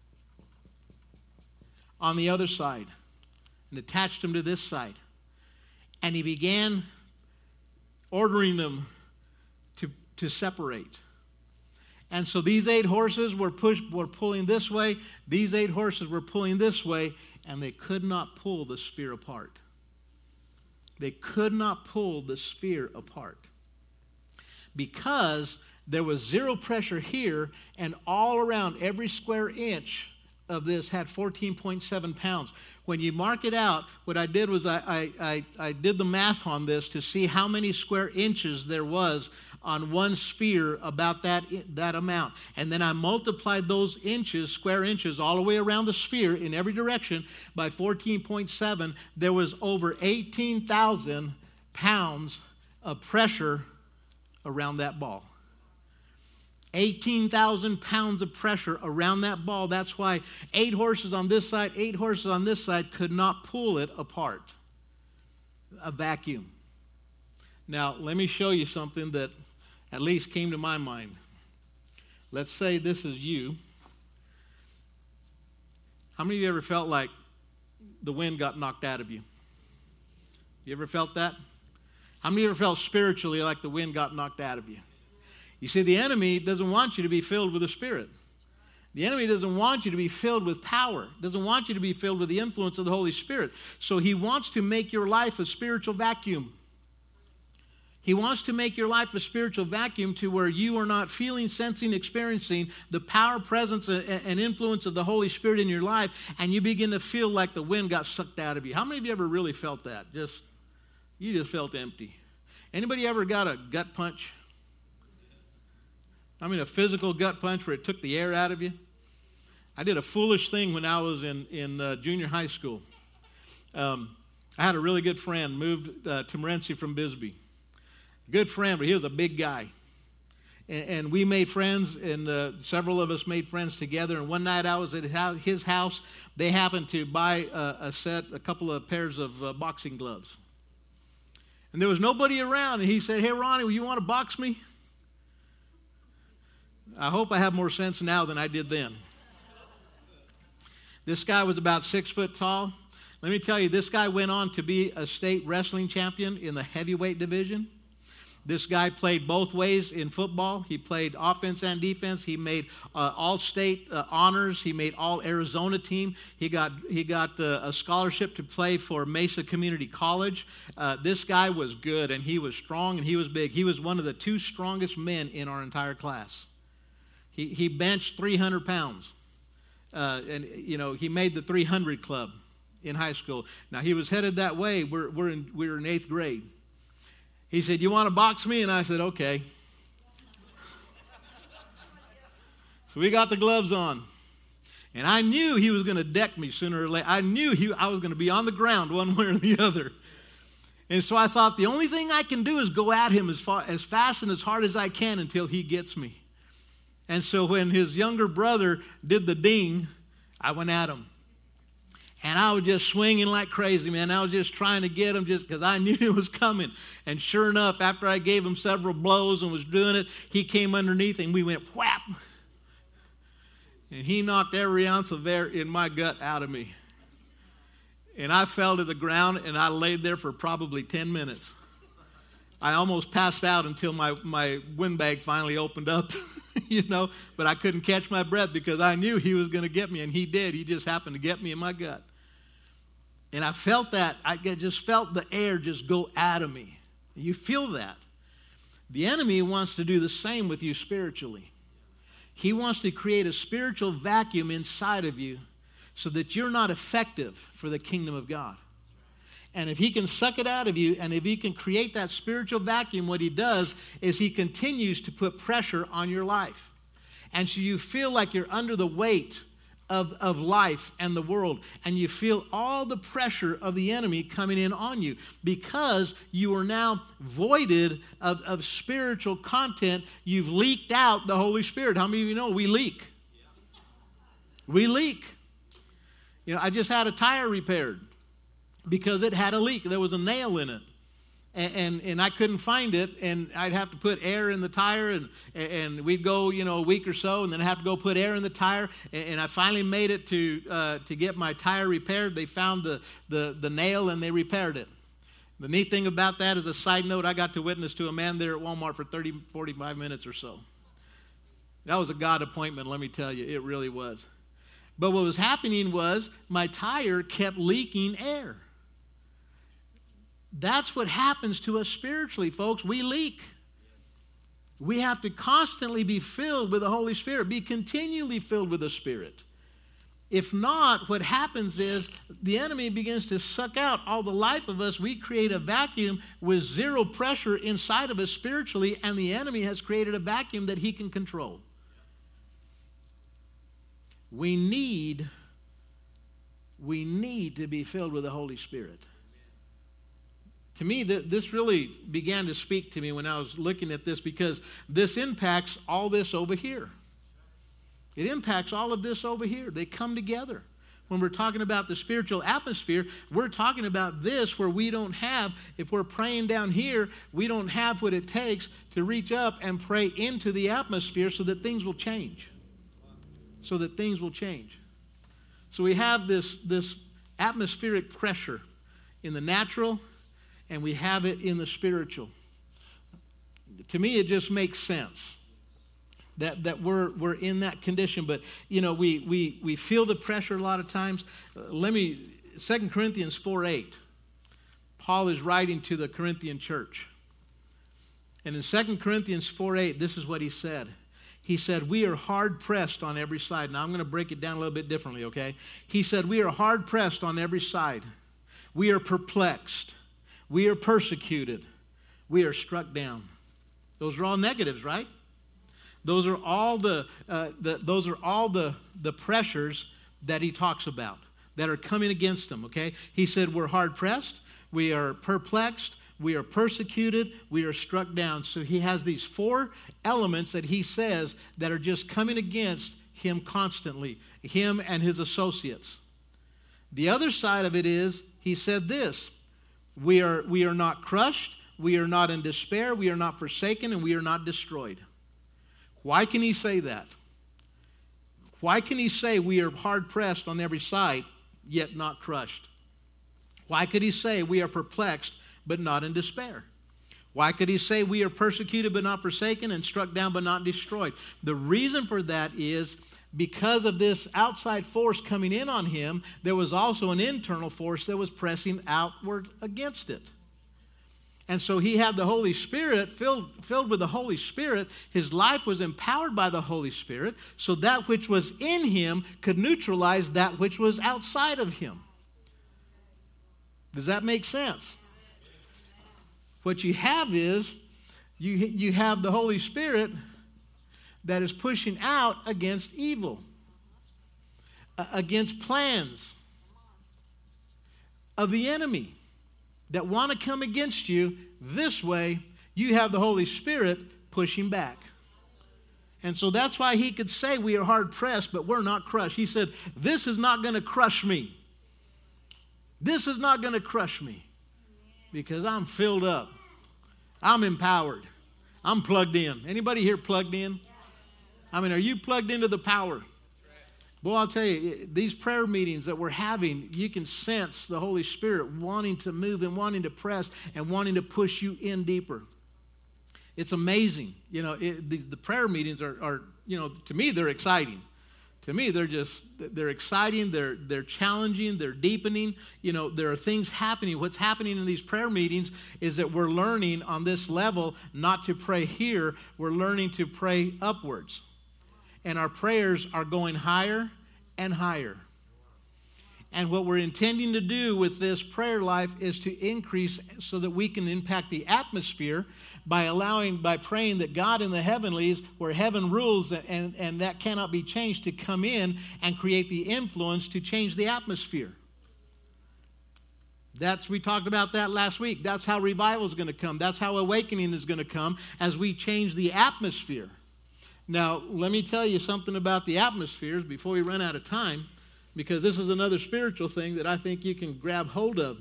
on the other side and attached them to this side. And he began ordering them to, to separate. And so these eight horses were push, were pulling this way. These eight horses were pulling this way, and they could not pull the sphere apart. They could not pull the sphere apart because there was zero pressure here, and all around every square inch of this had fourteen point seven pounds. When you mark it out, what I did was I, I, I, I did the math on this to see how many square inches there was on one sphere about that, that amount. And then I multiplied those inches, square inches, all the way around the sphere in every direction by fourteen point seven. There was over eighteen thousand pounds of pressure around that ball. eighteen thousand pounds of pressure around that ball. That's why eight horses on this side, eight horses on this side could not pull it apart. A vacuum. Now, let me show you something that at least came to my mind. Let's say this is you. How many of you ever felt like the wind got knocked out of you? You ever felt that? How many of you ever felt spiritually like the wind got knocked out of you? You see, the enemy doesn't want you to be filled with the Spirit. The enemy doesn't want you to be filled with power, doesn't want you to be filled with the influence of the Holy Spirit. So he wants to make your life a spiritual vacuum. He wants to make your life a spiritual vacuum to where you are not feeling, sensing, experiencing the power, presence, and influence of the Holy Spirit in your life, and you begin to feel like the wind got sucked out of you. How many of you ever really felt that? Just, you just felt empty. Anybody ever got a gut punch? I mean, a physical gut punch where it took the air out of you. I did a foolish thing when I was in, in uh, junior high school. Um, I had a really good friend, moved uh, to Morenci from Bisbee. Good friend, but he was a big guy. And, and we made friends, and uh, several of us made friends together. And one night I was at his house. They happened to buy a, a set, a couple of pairs of uh, boxing gloves. And there was nobody around. And he said, "Hey, Ronnie, will you want to box me?" I hope I have more sense now than I did then. This guy was about six foot tall. Let me tell you, this guy went on to be a state wrestling champion in the heavyweight division. This guy played both ways in football. He played offense and defense. He made uh, all-state uh, honors. He made all-Arizona team. He got he got uh, a scholarship to play for Mesa Community College. Uh, this guy was good, and he was strong, and he was big. He was one of the two strongest men in our entire class. He he benched three hundred pounds, uh, and you know he made the three hundred club in high school. Now he was headed that way. We're we're in we were in eighth grade. He said, "You want to box me?" And I said, "Okay." So we got the gloves on, and I knew he was going to deck me sooner or later. I knew he I was going to be on the ground one way or the other. And so I thought the only thing I can do is go at him as far as fast and as hard as I can until he gets me. And so when his younger brother did the ding, I went at him. And I was just swinging like crazy, man. I was just trying to get him just because I knew it was coming. And sure enough, after I gave him several blows and was doing it, he came underneath and we went whap. And he knocked every ounce of air in my gut out of me. And I fell to the ground and I laid there for probably ten minutes. I almost passed out until my, my windbag finally opened up, you know, but I couldn't catch my breath because I knew he was going to get me, and he did. He just happened to get me in my gut. And I felt that. I just felt the air just go out of me. You feel that. The enemy wants to do the same with you spiritually. He wants to create a spiritual vacuum inside of you so that you're not effective for the kingdom of God. And if he can suck it out of you, and if he can create that spiritual vacuum, what he does is he continues to put pressure on your life. And so you feel like you're under the weight of, of life and the world. And you feel all the pressure of the enemy coming in on you because you are now voided of, of spiritual content. You've leaked out the Holy Spirit. How many of you know we leak? We leak. You know, I just had a tire repaired because it had a leak. There was a nail in it. And, and and I couldn't find it, and I'd have to put air in the tire, and and we'd go, you know, a week or so, and then I'd have to go put air in the tire, and, and I finally made it to uh, to get my tire repaired. They found the, the, the nail, and they repaired it. The neat thing about that is, a side note, I got to witness to a man there at Walmart for thirty, forty-five minutes or so. That was a God appointment, let me tell you. It really was. But what was happening was my tire kept leaking air. That's what happens to us spiritually, folks. We leak. We have to constantly be filled with the Holy Spirit, be continually filled with the Spirit. If not, what happens is the enemy begins to suck out all the life of us. We create a vacuum with zero pressure inside of us spiritually, and the enemy has created a vacuum that he can control. We need, we need to be filled with the Holy Spirit. To me, this really began to speak to me when I was looking at this, because this impacts all this over here. It impacts all of this over here. They come together. When we're talking about the spiritual atmosphere, we're talking about this where we don't have, if we're praying down here, we don't have what it takes to reach up and pray into the atmosphere so that things will change. So that things will change. So we have this, this atmospheric pressure in the natural, and we have it in the spiritual. To me, it just makes sense that, that we're, we're in that condition. But, you know, we, we, we feel the pressure a lot of times. Uh, let me, Second Corinthians four eight, Paul is writing to the Corinthian church. And in Second Corinthians four eight, this is what he said. He said, we are hard pressed on every side. Now, I'm going to break it down a little bit differently, okay? He said, we are hard pressed on every side. We are perplexed. We are persecuted. We are struck down. Those are all negatives, right? Those are all the, uh, the those are all the, the pressures that he talks about that are coming against him, okay? He said we're hard pressed, we are perplexed, we are persecuted, we are struck down. So he has these four elements that he says that are just coming against him constantly, him and his associates. The other side of it is, he said this, We are, we are not crushed, we are not in despair, we are not forsaken, and we are not destroyed. Why can he say that? Why can he say we are hard-pressed on every side, yet not crushed? Why could he say we are perplexed, but not in despair? Why could he say we are persecuted, but not forsaken, and struck down, but not destroyed? The reason for that is, because of this outside force coming in on him, there was also an internal force that was pressing outward against it. And so he had the Holy Spirit, filled, filled with the Holy Spirit. His life was empowered by the Holy Spirit, so that which was in him could neutralize that which was outside of him. Does that make sense? What you have is, you, you have the Holy Spirit that is pushing out against evil, uh, against plans of the enemy that want to come against you. This way, you have the Holy Spirit pushing back. And so that's why he could say we are hard pressed, but we're not crushed. He said, this is not going to crush me. This is not going to crush me because I'm filled up. I'm empowered. I'm plugged in. Anybody here plugged in? I mean, are you plugged into the power? Well, I'll tell you, these prayer meetings that we're having, you can sense the Holy Spirit wanting to move and wanting to press and wanting to push you in deeper. It's amazing. You know, it, the, the prayer meetings are, are, you know, to me, they're exciting. To me, they're just, they're exciting, they're, they're challenging, they're deepening. You know, there are things happening. What's happening in these prayer meetings is that we're learning on this level not to pray here. We're learning to pray upwards. And our prayers are going higher and higher. And what we're intending to do with this prayer life is to increase so that we can impact the atmosphere by allowing, by praying that God in the heavenlies, where heaven rules and, and that cannot be changed, to come in and create the influence to change the atmosphere. That's, we talked about that last week. That's how revival is going to come. That's how awakening is going to come as we change the atmosphere. Now, let me tell you something about the atmospheres before we run out of time, because this is another spiritual thing that I think you can grab hold of.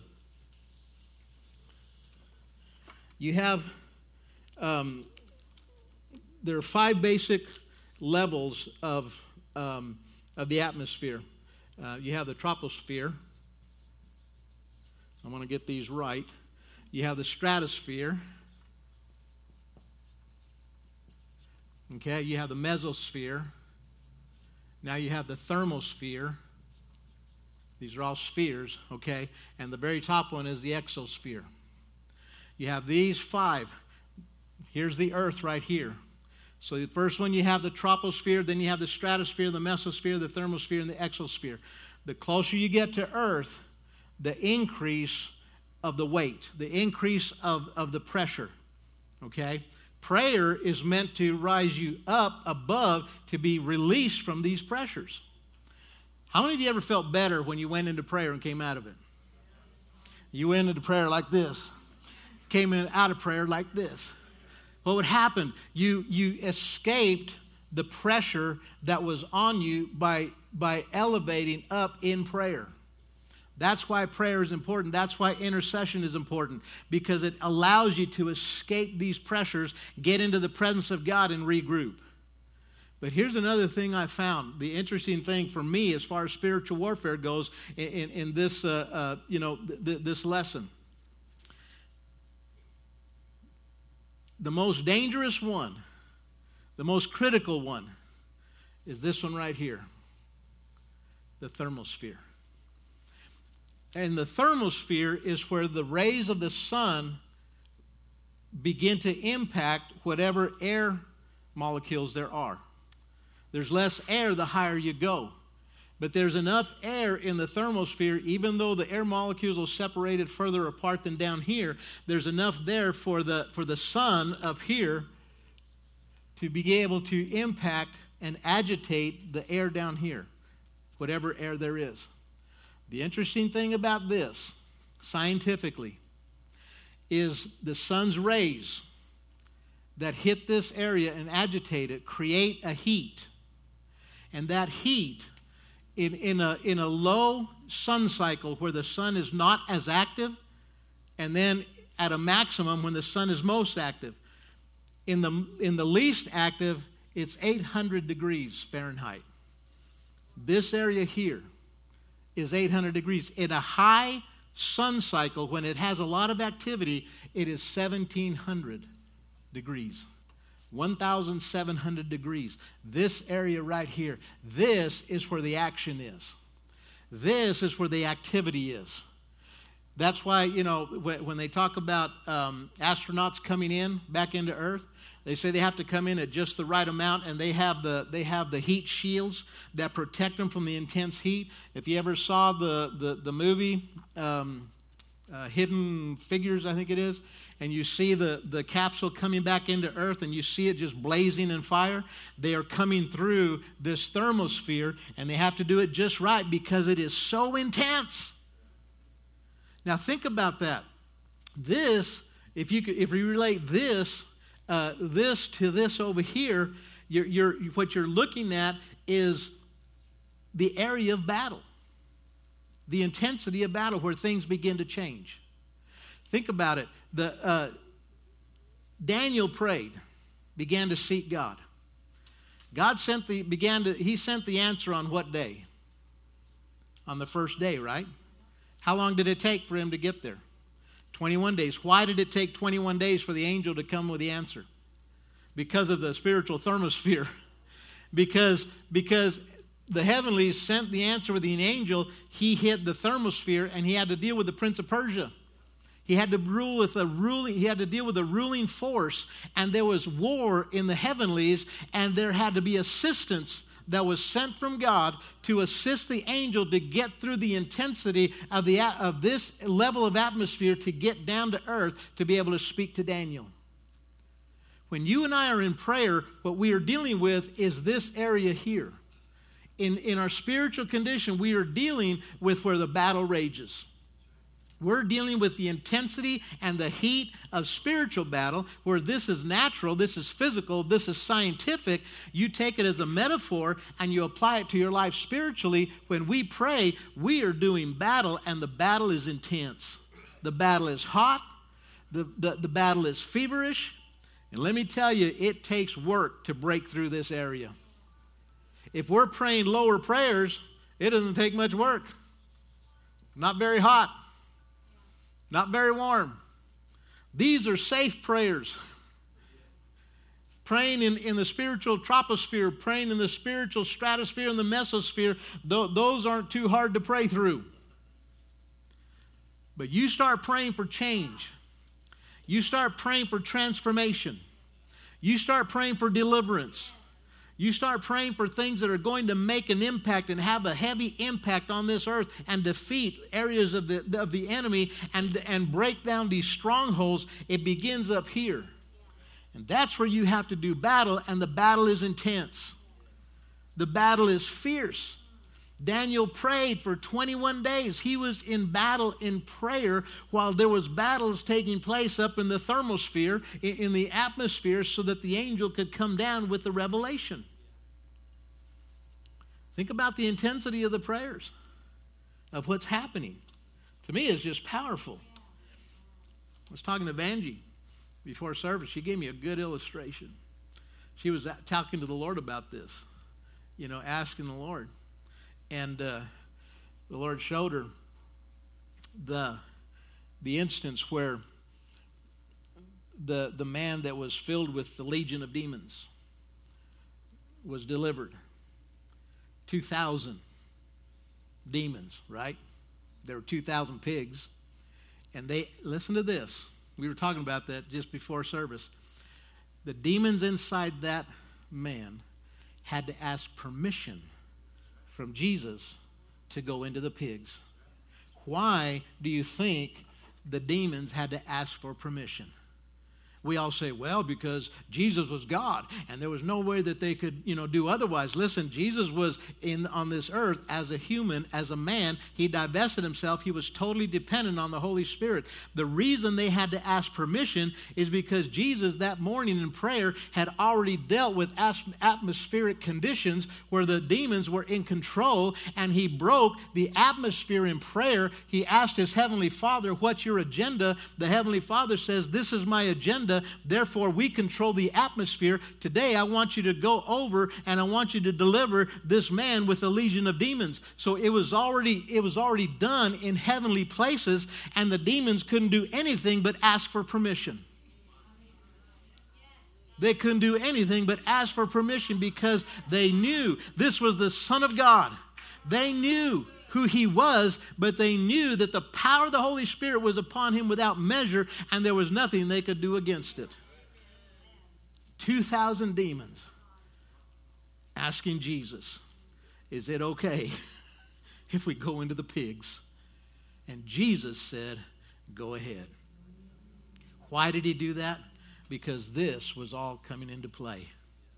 You have, um, there are five basic levels of, um, of the atmosphere. Uh, you have the troposphere. I want to get these right. You have the stratosphere. Okay, you have the mesosphere. Now you have the thermosphere. These are all spheres, okay? And the very top one is the exosphere. You have these five. Here's the earth right here. So the first one, you have the troposphere, then you have the stratosphere, the mesosphere, the thermosphere, and the exosphere. The closer you get to earth, the increase of the weight, the increase of, of the pressure, okay? Prayer is meant to rise you up above to be released from these pressures. How many of you ever felt better when you went into prayer and came out of it? You went into prayer like this, came in out of prayer like this. What would happen? You, you escaped the pressure that was on you by, by elevating up in prayer. That's why prayer is important. That's why intercession is important, because it allows you to escape these pressures, get into the presence of God, and regroup. But here's another thing I found. The interesting thing for me as far as spiritual warfare goes in, in, in this, uh, uh, you know, th- th- this lesson. The most dangerous one, the most critical one, is this one right here, the thermosphere. And the thermosphere is where the rays of the sun begin to impact whatever air molecules there are. There's less air the higher you go. But there's enough air in the thermosphere, even though the air molecules are separated further apart than down here, there's enough there for the, for the sun up here to be able to impact and agitate the air down here, whatever air there is. The interesting thing about this, scientifically, is the sun's rays that hit this area and agitate it create a heat. And that heat, in, in, a, in a low sun cycle where the sun is not as active, and then at a maximum when the sun is most active, in the, in the least active, it's eight hundred degrees Fahrenheit. This area here is eight hundred degrees. In a high sun cycle, when it has a lot of activity, it is seventeen hundred degrees. one thousand seven hundred degrees. This area right here, this is where the action is. This is where the activity is. That's why, you know, when they talk about um, astronauts coming in back into Earth, they say they have to come in at just the right amount, and they have the they have the heat shields that protect them from the intense heat. If you ever saw the the, the movie um, uh, Hidden Figures, I think it is, and you see the, the capsule coming back into Earth, and you see it just blazing in fire, they are coming through this thermosphere, and they have to do it just right because it is so intense. Now think about that. This, if you could, if you relate this, uh, this to this over here, you're, you're, what you're looking at is the area of battle, the intensity of battle where things begin to change. Think about it. The uh, Daniel prayed, began to seek God. God sent the began to he sent the answer on what day? On the first day, right? How long did it take for him to get there? twenty-one days. Why did it take twenty-one days for the angel to come with the answer? Because of the spiritual thermosphere. because, because the heavenlies sent the answer with the angel, he hit the thermosphere and he had to deal with the prince of Persia. He had to rule with a ruling, he had to deal with a ruling force, and there was war in the heavenlies, and there had to be assistance that was sent from God to assist the angel to get through the intensity of, the, of this level of atmosphere to get down to earth to be able to speak to Daniel. When you and I are in prayer, what we are dealing with is this area here. In, in our spiritual condition, we are dealing with where the battle rages. We're dealing with the intensity and the heat of spiritual battle, where this is natural, this is physical, this is scientific. You take it as a metaphor and you apply it to your life spiritually. When we pray, we are doing battle, and the battle is intense. The battle is hot. The, the, the battle is feverish. And let me tell you, it takes work to break through this area. If we're praying lower prayers, it doesn't take much work. Not very hot. Not very warm. These are safe prayers. Praying in, in the spiritual troposphere, praying in the spiritual stratosphere and the mesosphere, th- those aren't too hard to pray through. But you start praying for change. You start praying for transformation. You start praying for deliverance. You start praying for things that are going to make an impact and have a heavy impact on this earth and defeat areas of the, of the enemy and, and break down these strongholds. It begins up here. And that's where you have to do battle, and the battle is intense. The battle is fierce. Daniel prayed for twenty-one days. He was in battle in prayer while there was battles taking place up in the thermosphere, in the atmosphere, so that the angel could come down with the revelation. Think about the intensity of the prayers, of what's happening. To me, it's just powerful. I was talking to Vanjie before service. She gave me a good illustration. She was talking to the Lord about this, you know, asking the Lord. And uh, the Lord showed her the, the instance where the, the man that was filled with the legion of demons was delivered. two thousand demons, right? There were two thousand pigs. And they, listen to this. We were talking about that just before service. The demons inside that man had to ask permission from Jesus to go into the pigs. Why do you think the demons had to ask for permission? We all say, well, because Jesus was God, and there was no way that they could, you know, do otherwise. Listen, Jesus was in on this earth as a human, as a man. He divested himself. He was totally dependent on the Holy Spirit. The reason they had to ask permission is because Jesus that morning in prayer had already dealt with atmospheric conditions where the demons were in control, and he broke the atmosphere in prayer. He asked his heavenly Father, what's your agenda? The heavenly Father says, this is my agenda. Therefore, we control the atmosphere. Today, I want you to go over and I want you to deliver this man with a legion of demons. So it was already, it was already done in heavenly places, and the demons couldn't do anything but ask for permission. They couldn't do anything but ask for permission because they knew this was the Son of God. They knew who he was, but they knew that the power of the Holy Spirit was upon him without measure, and there was nothing they could do against it. two thousand demons asking Jesus, is it okay if we go into the pigs? And Jesus said, go ahead. Why did he do that? Because this was all coming into play.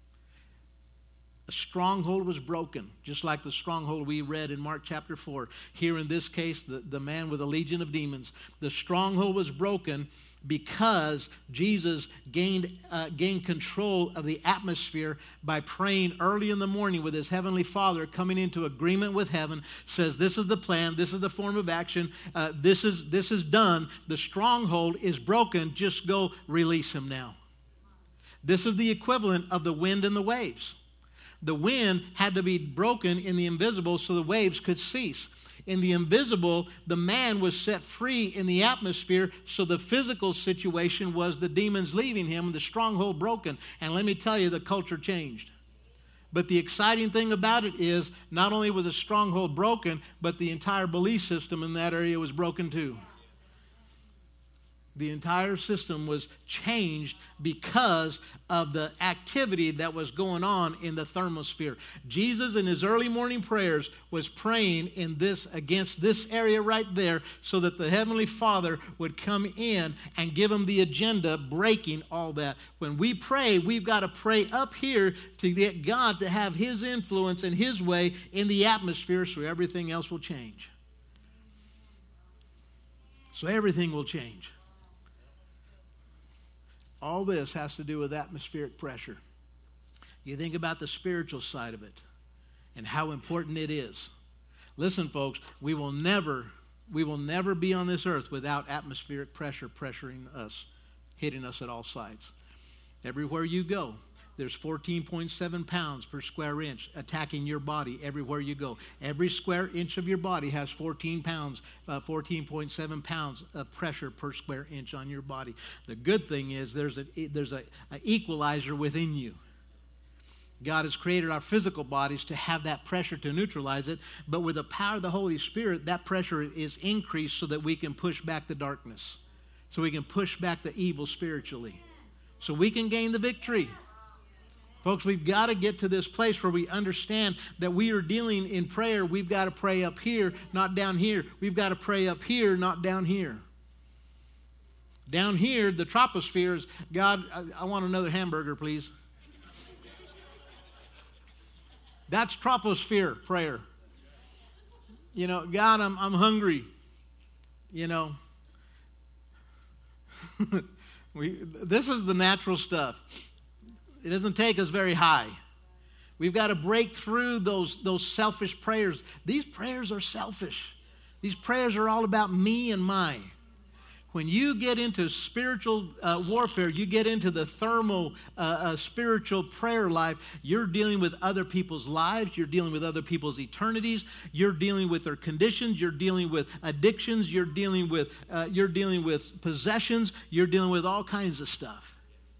A stronghold was broken, just like the stronghold we read in Mark chapter four. Here in this case, the, the man with a legion of demons. The stronghold was broken because Jesus gained, uh, gained control of the atmosphere by praying early in the morning with his heavenly Father, coming into agreement with heaven, says this is the plan, this is the form of action, uh, this is, this is done. The stronghold is broken, just go release him now. This is the equivalent of the wind and the waves. The wind had to be broken in the invisible so the waves could cease. In the invisible, the man was set free in the atmosphere, so the physical situation was the demons leaving him and the stronghold broken. And let me tell you, the culture changed. But the exciting thing about it is not only was the stronghold broken, but the entire belief system in that area was broken too. The entire system was changed because of the activity that was going on in the thermosphere. Jesus in his early morning prayers was praying in this against this area right there so that the Heavenly Father would come in and give him the agenda, breaking all that. When we pray, we've got to pray up here to get God to have his influence and his way in the atmosphere so everything else will change. So everything will change. All this has to do with atmospheric pressure. You think about the spiritual side of it and how important it is. Listen, folks, we will never, we will never be on this earth without atmospheric pressure pressuring us, hitting us at all sides. Everywhere you go, there's fourteen point seven pounds per square inch attacking your body everywhere you go. Every square inch of your body has fourteen pounds, uh, fourteen point seven pounds of pressure per square inch on your body. The good thing is there's a there's a, a equalizer within you. God has created our physical bodies to have that pressure to neutralize it, but with the power of the Holy Spirit, that pressure is increased so that we can push back the darkness, so we can push back the evil spiritually, so we can gain the victory. Folks, we've got to get to this place where we understand that we are dealing in prayer. We've got to pray up here, not down here. We've got to pray up here, not down here. Down here, the troposphere is, God, I, I want another hamburger, please. That's troposphere prayer. You know, God, I'm, I'm hungry. You know, we, this is the natural stuff. It doesn't take us very high. We've got to break through those, those selfish prayers. These prayers are selfish. These prayers are all about me and my. When you get into spiritual uh, warfare, you get into the thermal uh, uh, spiritual prayer life, you're dealing with other people's lives, you're dealing with other people's eternities, you're dealing with their conditions, you're dealing with addictions, you're dealing with uh, you're dealing with possessions, you're dealing with all kinds of stuff.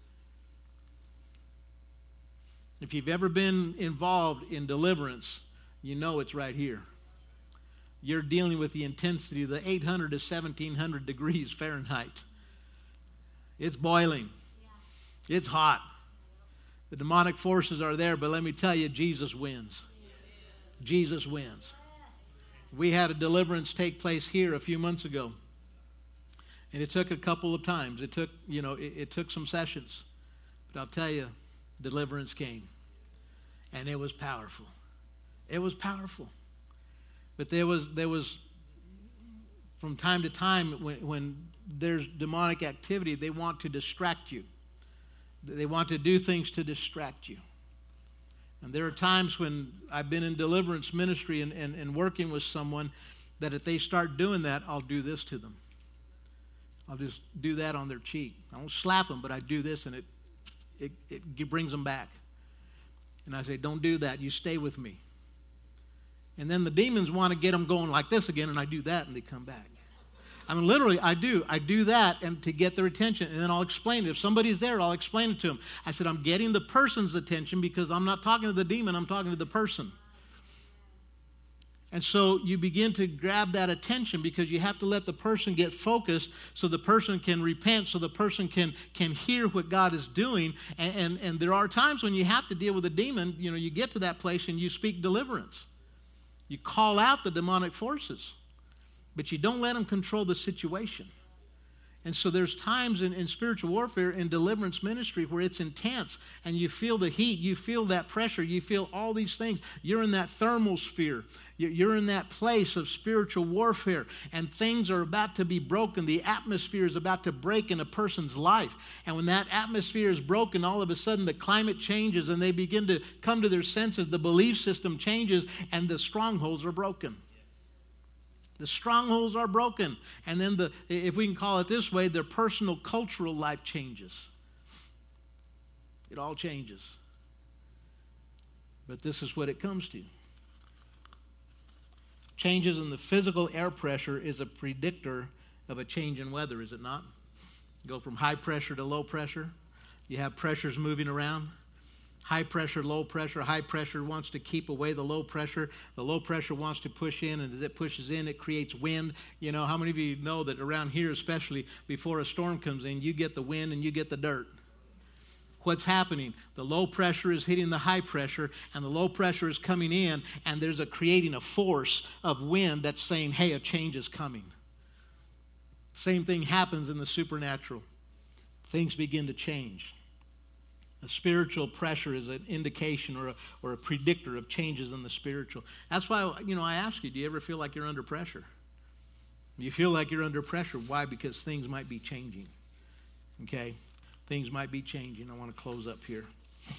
If you've ever been involved in deliverance, you know it's right here. You're dealing with the intensity of the eight hundred to seventeen hundred degrees Fahrenheit. It's boiling. It's hot. The demonic forces are there, but let me tell you, Jesus wins. Jesus wins. We had a deliverance take place here a few months ago. And it took a couple of times. It took, you know, it, it took some sessions. But I'll tell you, deliverance came. And it was powerful. It was powerful. But there was, there was from time to time, when, when there's demonic activity, they want to distract you. They want to do things to distract you. And there are times when I've been in deliverance ministry and, and, and working with someone that if they start doing that, I'll do this to them. I'll just do that on their cheek. I won't slap them, but I do this and it, it, it brings them back. And I say, don't do that. You stay with me. And then the demons want to get them going like this again, and I do that, and they come back. I mean, literally, I do. I do that and to get their attention, and then I'll explain it. If somebody's there, I'll explain it to them. I said, I'm getting the person's attention because I'm not talking to the demon, I'm talking to the person. And so you begin to grab that attention because you have to let the person get focused so the person can repent, so the person can, can hear what God is doing. And, and, and there are times when you have to deal with a demon. You know, you get to that place and you speak deliverance. You call out the demonic forces, but you don't let them control the situation. And so there's times in, in spiritual warfare and deliverance ministry where it's intense and you feel the heat, you feel that pressure, you feel all these things. You're in that thermal sphere. You're in that place of spiritual warfare and things are about to be broken. The atmosphere is about to break in a person's life. And when that atmosphere is broken, all of a sudden the climate changes and they begin to come to their senses. The belief system changes and the strongholds are broken. The strongholds are broken. And then, the, if we can call it this way, their personal cultural life changes. It all changes. But this is what it comes to. Changes in the physical air pressure is a predictor of a change in weather, is it not? Go from high pressure to low pressure. You have pressures moving around. High pressure, low pressure. High pressure wants to keep away the low pressure. The low pressure wants to push in, and as it pushes in, it creates wind. You know, how many of you know that around here, especially before a storm comes in, you get the wind and you get the dirt? What's happening? The low pressure is hitting the high pressure, and the low pressure is coming in, and there's a creating a force of wind that's saying, hey, a change is coming. Same thing happens in the supernatural. Things begin to change. A spiritual pressure is an indication or a, or a predictor of changes in the spiritual. That's why, you know, I ask you, do you ever feel like you're under pressure? You feel like you're under pressure. Why? Because things might be changing. Okay? Things might be changing. I want to close up here.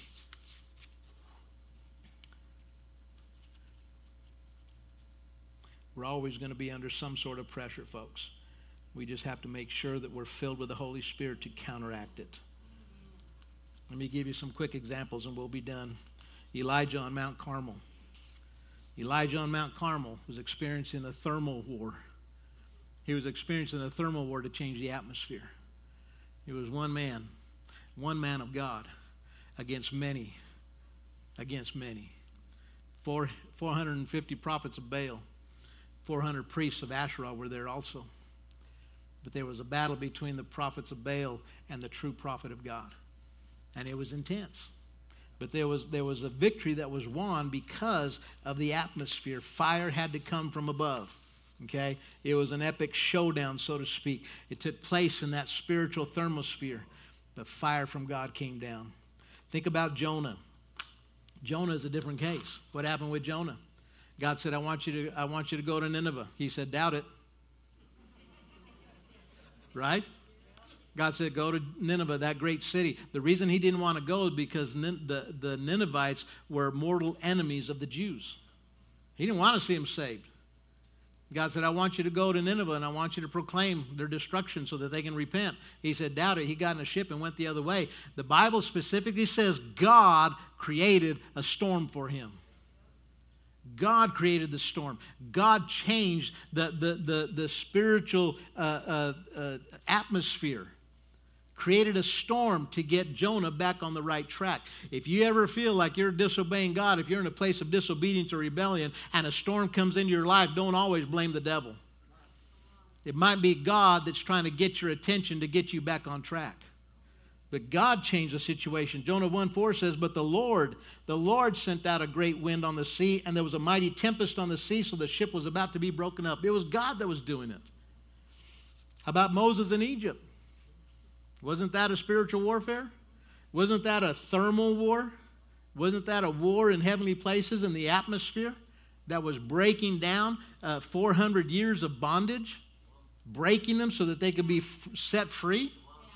We're always going to be under some sort of pressure, folks. We just have to make sure that we're filled with the Holy Spirit to counteract it. Let me give you some quick examples and we'll be done. Elijah on Mount Carmel. Elijah on Mount Carmel was experiencing a thermal war. He was experiencing a thermal war to change the atmosphere. It was one man, one man of God against many, against many. Four, 450 prophets of Baal, four hundred priests of Asherah were there also. But there was a battle between the prophets of Baal and the true prophet of God. And it was intense. But there was there was a victory that was won because of the atmosphere. Fire had to come from above. Okay? It was an epic showdown, so to speak. It took place in that spiritual thermosphere. The fire from God came down. Think about Jonah. Jonah is a different case. What happened with Jonah? God said, I want you to, I want you to go to Nineveh. He said, doubt it. Right? God said, go to Nineveh, that great city. The reason he didn't want to go is because the, the Ninevites were mortal enemies of the Jews. He didn't want to see them saved. God said, I want you to go to Nineveh and I want you to proclaim their destruction so that they can repent. He said, doubt it. He got in a ship and went the other way. The Bible specifically says God created a storm for him. God created the storm. God changed the, the, the, the spiritual uh, uh, uh, atmosphere. Created a storm to get Jonah back on the right track. If you ever feel like you're disobeying God, if you're in a place of disobedience or rebellion and a storm comes into your life, don't always blame the devil. It might be God that's trying to get your attention to get you back on track. But God changed the situation. Jonah one four says, but the Lord, the Lord sent out a great wind on the sea, and there was a mighty tempest on the sea, so the ship was about to be broken up. It was God that was doing it. How about Moses in Egypt? Wasn't that a spiritual warfare? Wasn't that a thermal war? Wasn't that a war in heavenly places in the atmosphere that was breaking down uh, four hundred years of bondage, breaking them so that they could be f- set free?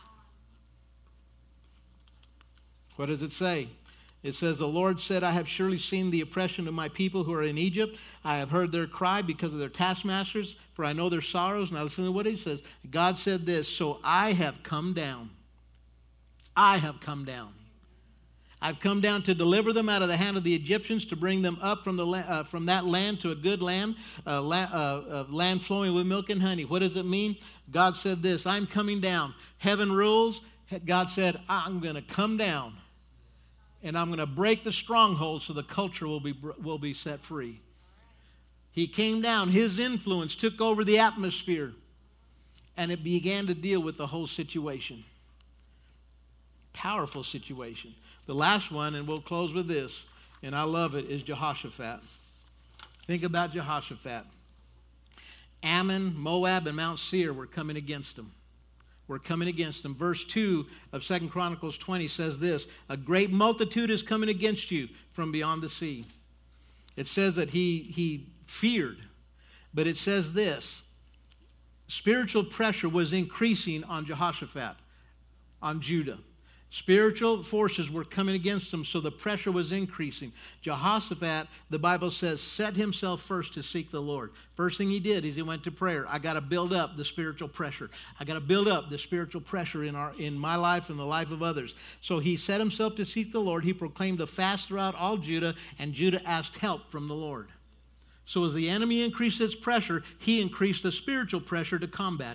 What does it say? It says, the Lord said, I have surely seen the oppression of my people who are in Egypt. I have heard their cry because of their taskmasters, for I know their sorrows. Now listen to what he says. God said this, so I have come down. I have come down. I've come down to deliver them out of the hand of the Egyptians, to bring them up from the uh, from that land to a good land, uh, la- uh, uh, land flowing with milk and honey. What does it mean? God said this, I'm coming down. Heaven rules. God said, I'm going to come down. And I'm going to break the strongholds so the culture will be, will be set free. He came down. His influence took over the atmosphere. And it began to deal with the whole situation. Powerful situation. The last one, and we'll close with this, and I love it, is Jehoshaphat. Think about Jehoshaphat. Ammon, Moab, and Mount Seir were coming against him. We're coming against him. Verse two of Second Chronicles twenty says this, a great multitude is coming against you from beyond the sea. It says that he, he feared, but it says this, spiritual pressure was increasing on Jehoshaphat, on Judah. Spiritual forces were coming against him, so the pressure was increasing. Jehoshaphat, the Bible says, set himself first to seek the Lord. First thing he did is he went to prayer. I got to build up the spiritual pressure. I got to build up the spiritual pressure in our in my life and the life of others. So he set himself to seek the Lord. He proclaimed a fast throughout all Judah, and Judah asked help from the Lord. So as the enemy increased its pressure, he increased the spiritual pressure to combat it.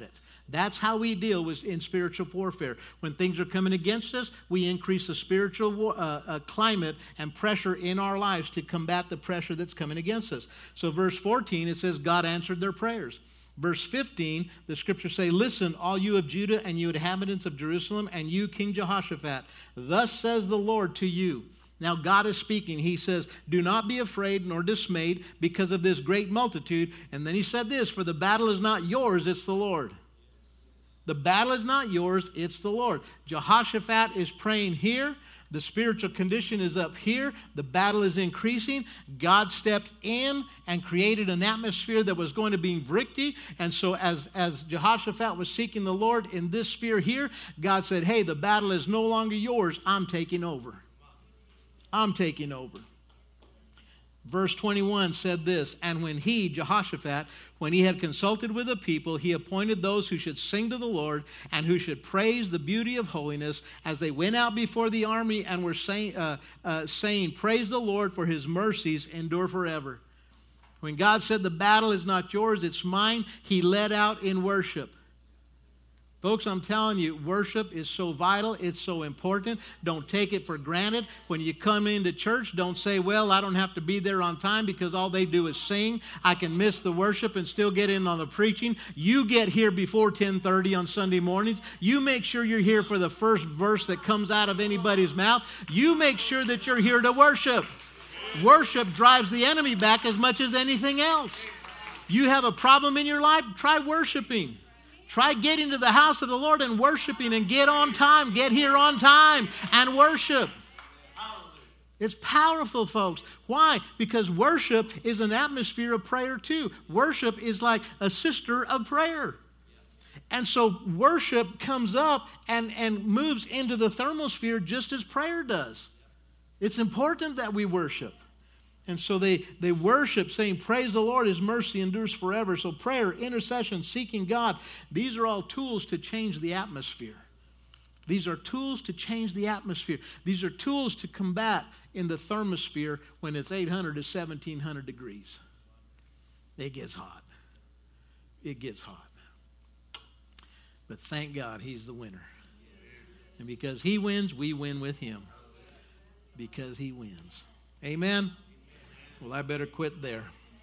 That's how we deal with in spiritual warfare. When things are coming against us, we increase the spiritual war, uh, uh, climate and pressure in our lives to combat the pressure that's coming against us. So verse fourteen, it says, God answered their prayers. Verse fifteen, the scriptures say, listen, all you of Judah and you inhabitants of Jerusalem, and you, King Jehoshaphat, thus says the Lord to you. Now God is speaking. He says, do not be afraid nor dismayed because of this great multitude. And then he said this, for the battle is not yours, it's the Lord. The battle is not yours, it's the Lord. Jehoshaphat is praying here. The spiritual condition is up here. The battle is increasing. God stepped in and created an atmosphere that was going to be victory. And so as, as Jehoshaphat was seeking the Lord in this sphere here, God said, hey, the battle is no longer yours. I'm taking over. I'm taking over. Verse twenty-one said this, and when he, Jehoshaphat, when he had consulted with the people, he appointed those who should sing to the Lord and who should praise the beauty of holiness as they went out before the army and were saying, uh, uh, saying, praise the Lord, for his mercies endure forever. When God said the battle is not yours, it's mine, he led out in worship. Folks, I'm telling you, worship is so vital. It's so important. Don't take it for granted. When you come into church, don't say, well, I don't have to be there on time because all they do is sing. I can miss the worship and still get in on the preaching. You get here before ten thirty on Sunday mornings. You make sure you're here for the first verse that comes out of anybody's mouth. You make sure that you're here to worship. Worship drives the enemy back as much as anything else. You have a problem in your life, try worshiping. Try getting to the house of the Lord and worshiping, and get on time. Get here on time and worship. It's powerful, folks. Why? Because worship is an atmosphere of prayer too. Worship is like a sister of prayer. And so worship comes up and, and moves into the thermosphere just as prayer does. It's important that we worship. And so they, they worship, saying, praise the Lord, his mercy endures forever. So prayer, intercession, seeking God, these are all tools to change the atmosphere. These are tools to change the atmosphere. These are tools to combat in the thermosphere when it's eight hundred to seventeen hundred degrees. It gets hot. It gets hot. But thank God he's the winner. And because he wins, we win with him. Because he wins. Amen. Well, I better quit there.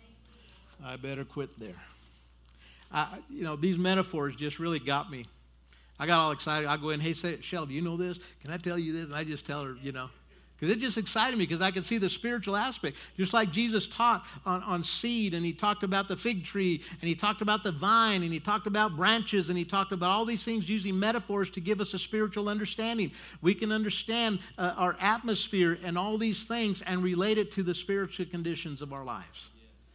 I better quit there. I, you know, these metaphors just really got me. I got all excited. I go in, hey, say, Shell, do you know this? Can I tell you this? And I just tell her, you know, because it just excited me because I could see the spiritual aspect. Just like Jesus taught on, on seed, and he talked about the fig tree, and he talked about the vine, and he talked about branches, and he talked about all these things using metaphors to give us a spiritual understanding. We can understand uh, our atmosphere and all these things and relate it to the spiritual conditions of our lives.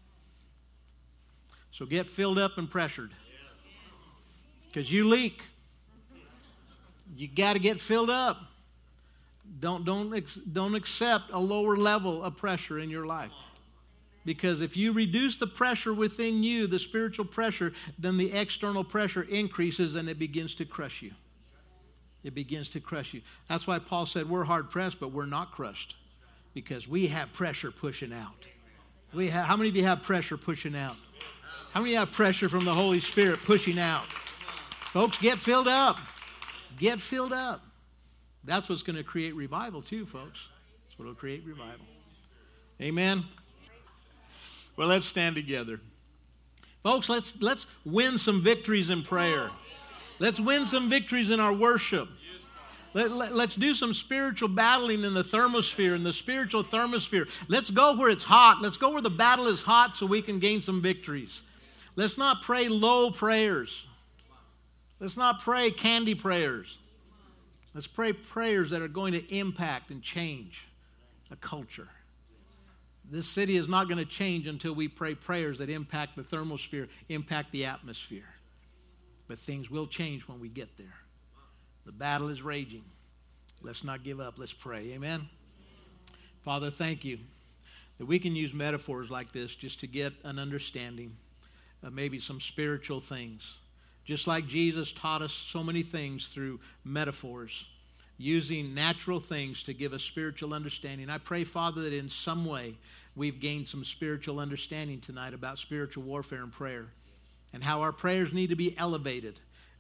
So get filled up and pressured. Because you leak. You got to get filled up. Don't, don't, don't accept a lower level of pressure in your life. Because if you reduce the pressure within you, the spiritual pressure, then the external pressure increases and it begins to crush you. It begins to crush you. That's why Paul said we're hard pressed, but we're not crushed. Because we have pressure pushing out. We have, how many of you have pressure pushing out? How many have pressure from the Holy Spirit pushing out? Folks, get filled up. Get filled up. That's what's going to create revival too, folks. That's what will create revival. Amen. Well, let's stand together. Folks, let's let's win some victories in prayer. Let's win some victories in our worship. Let, let, let's do some spiritual battling in the thermosphere, in the spiritual thermosphere. Let's go where it's hot. Let's go where the battle is hot so we can gain some victories. Let's not pray low prayers. Let's not pray candy prayers. Let's pray prayers that are going to impact and change a culture. This city is not going to change until we pray prayers that impact the thermosphere, impact the atmosphere. But things will change when we get there. The battle is raging. Let's not give up. Let's pray. Amen? Father, thank you that we can use metaphors like this just to get an understanding of maybe some spiritual things. Just like Jesus taught us so many things through metaphors, using natural things to give us spiritual understanding. I pray, Father, that in some way we've gained some spiritual understanding tonight about spiritual warfare and prayer and how our prayers need to be elevated.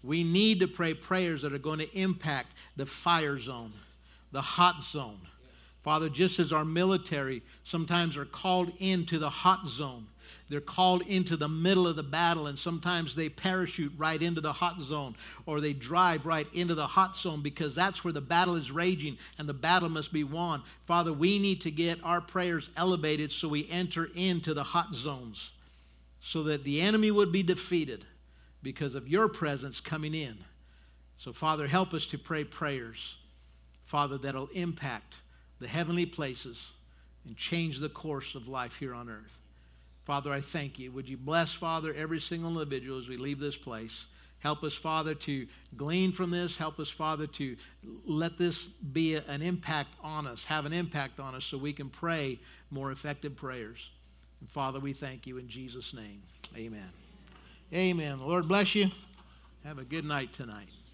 We need to pray prayers that are going to impact the fire zone, the hot zone. Father, just as our military sometimes are called into the hot zone, they're called into the middle of the battle, and sometimes they parachute right into the hot zone, or they drive right into the hot zone because that's where the battle is raging and the battle must be won. Father, we need to get our prayers elevated so we enter into the hot zones so that the enemy would be defeated because of your presence coming in. So, Father, help us to pray prayers, Father, that'll impact the heavenly places and change the course of life here on earth. Father, I thank you. Would you bless, Father, every single individual as we leave this place. Help us, Father, to glean from this. Help us, Father, to let this be an impact on us, have an impact on us so we can pray more effective prayers. And Father, we thank you in Jesus' name. Amen. Amen. The Lord bless you. Have a good night tonight.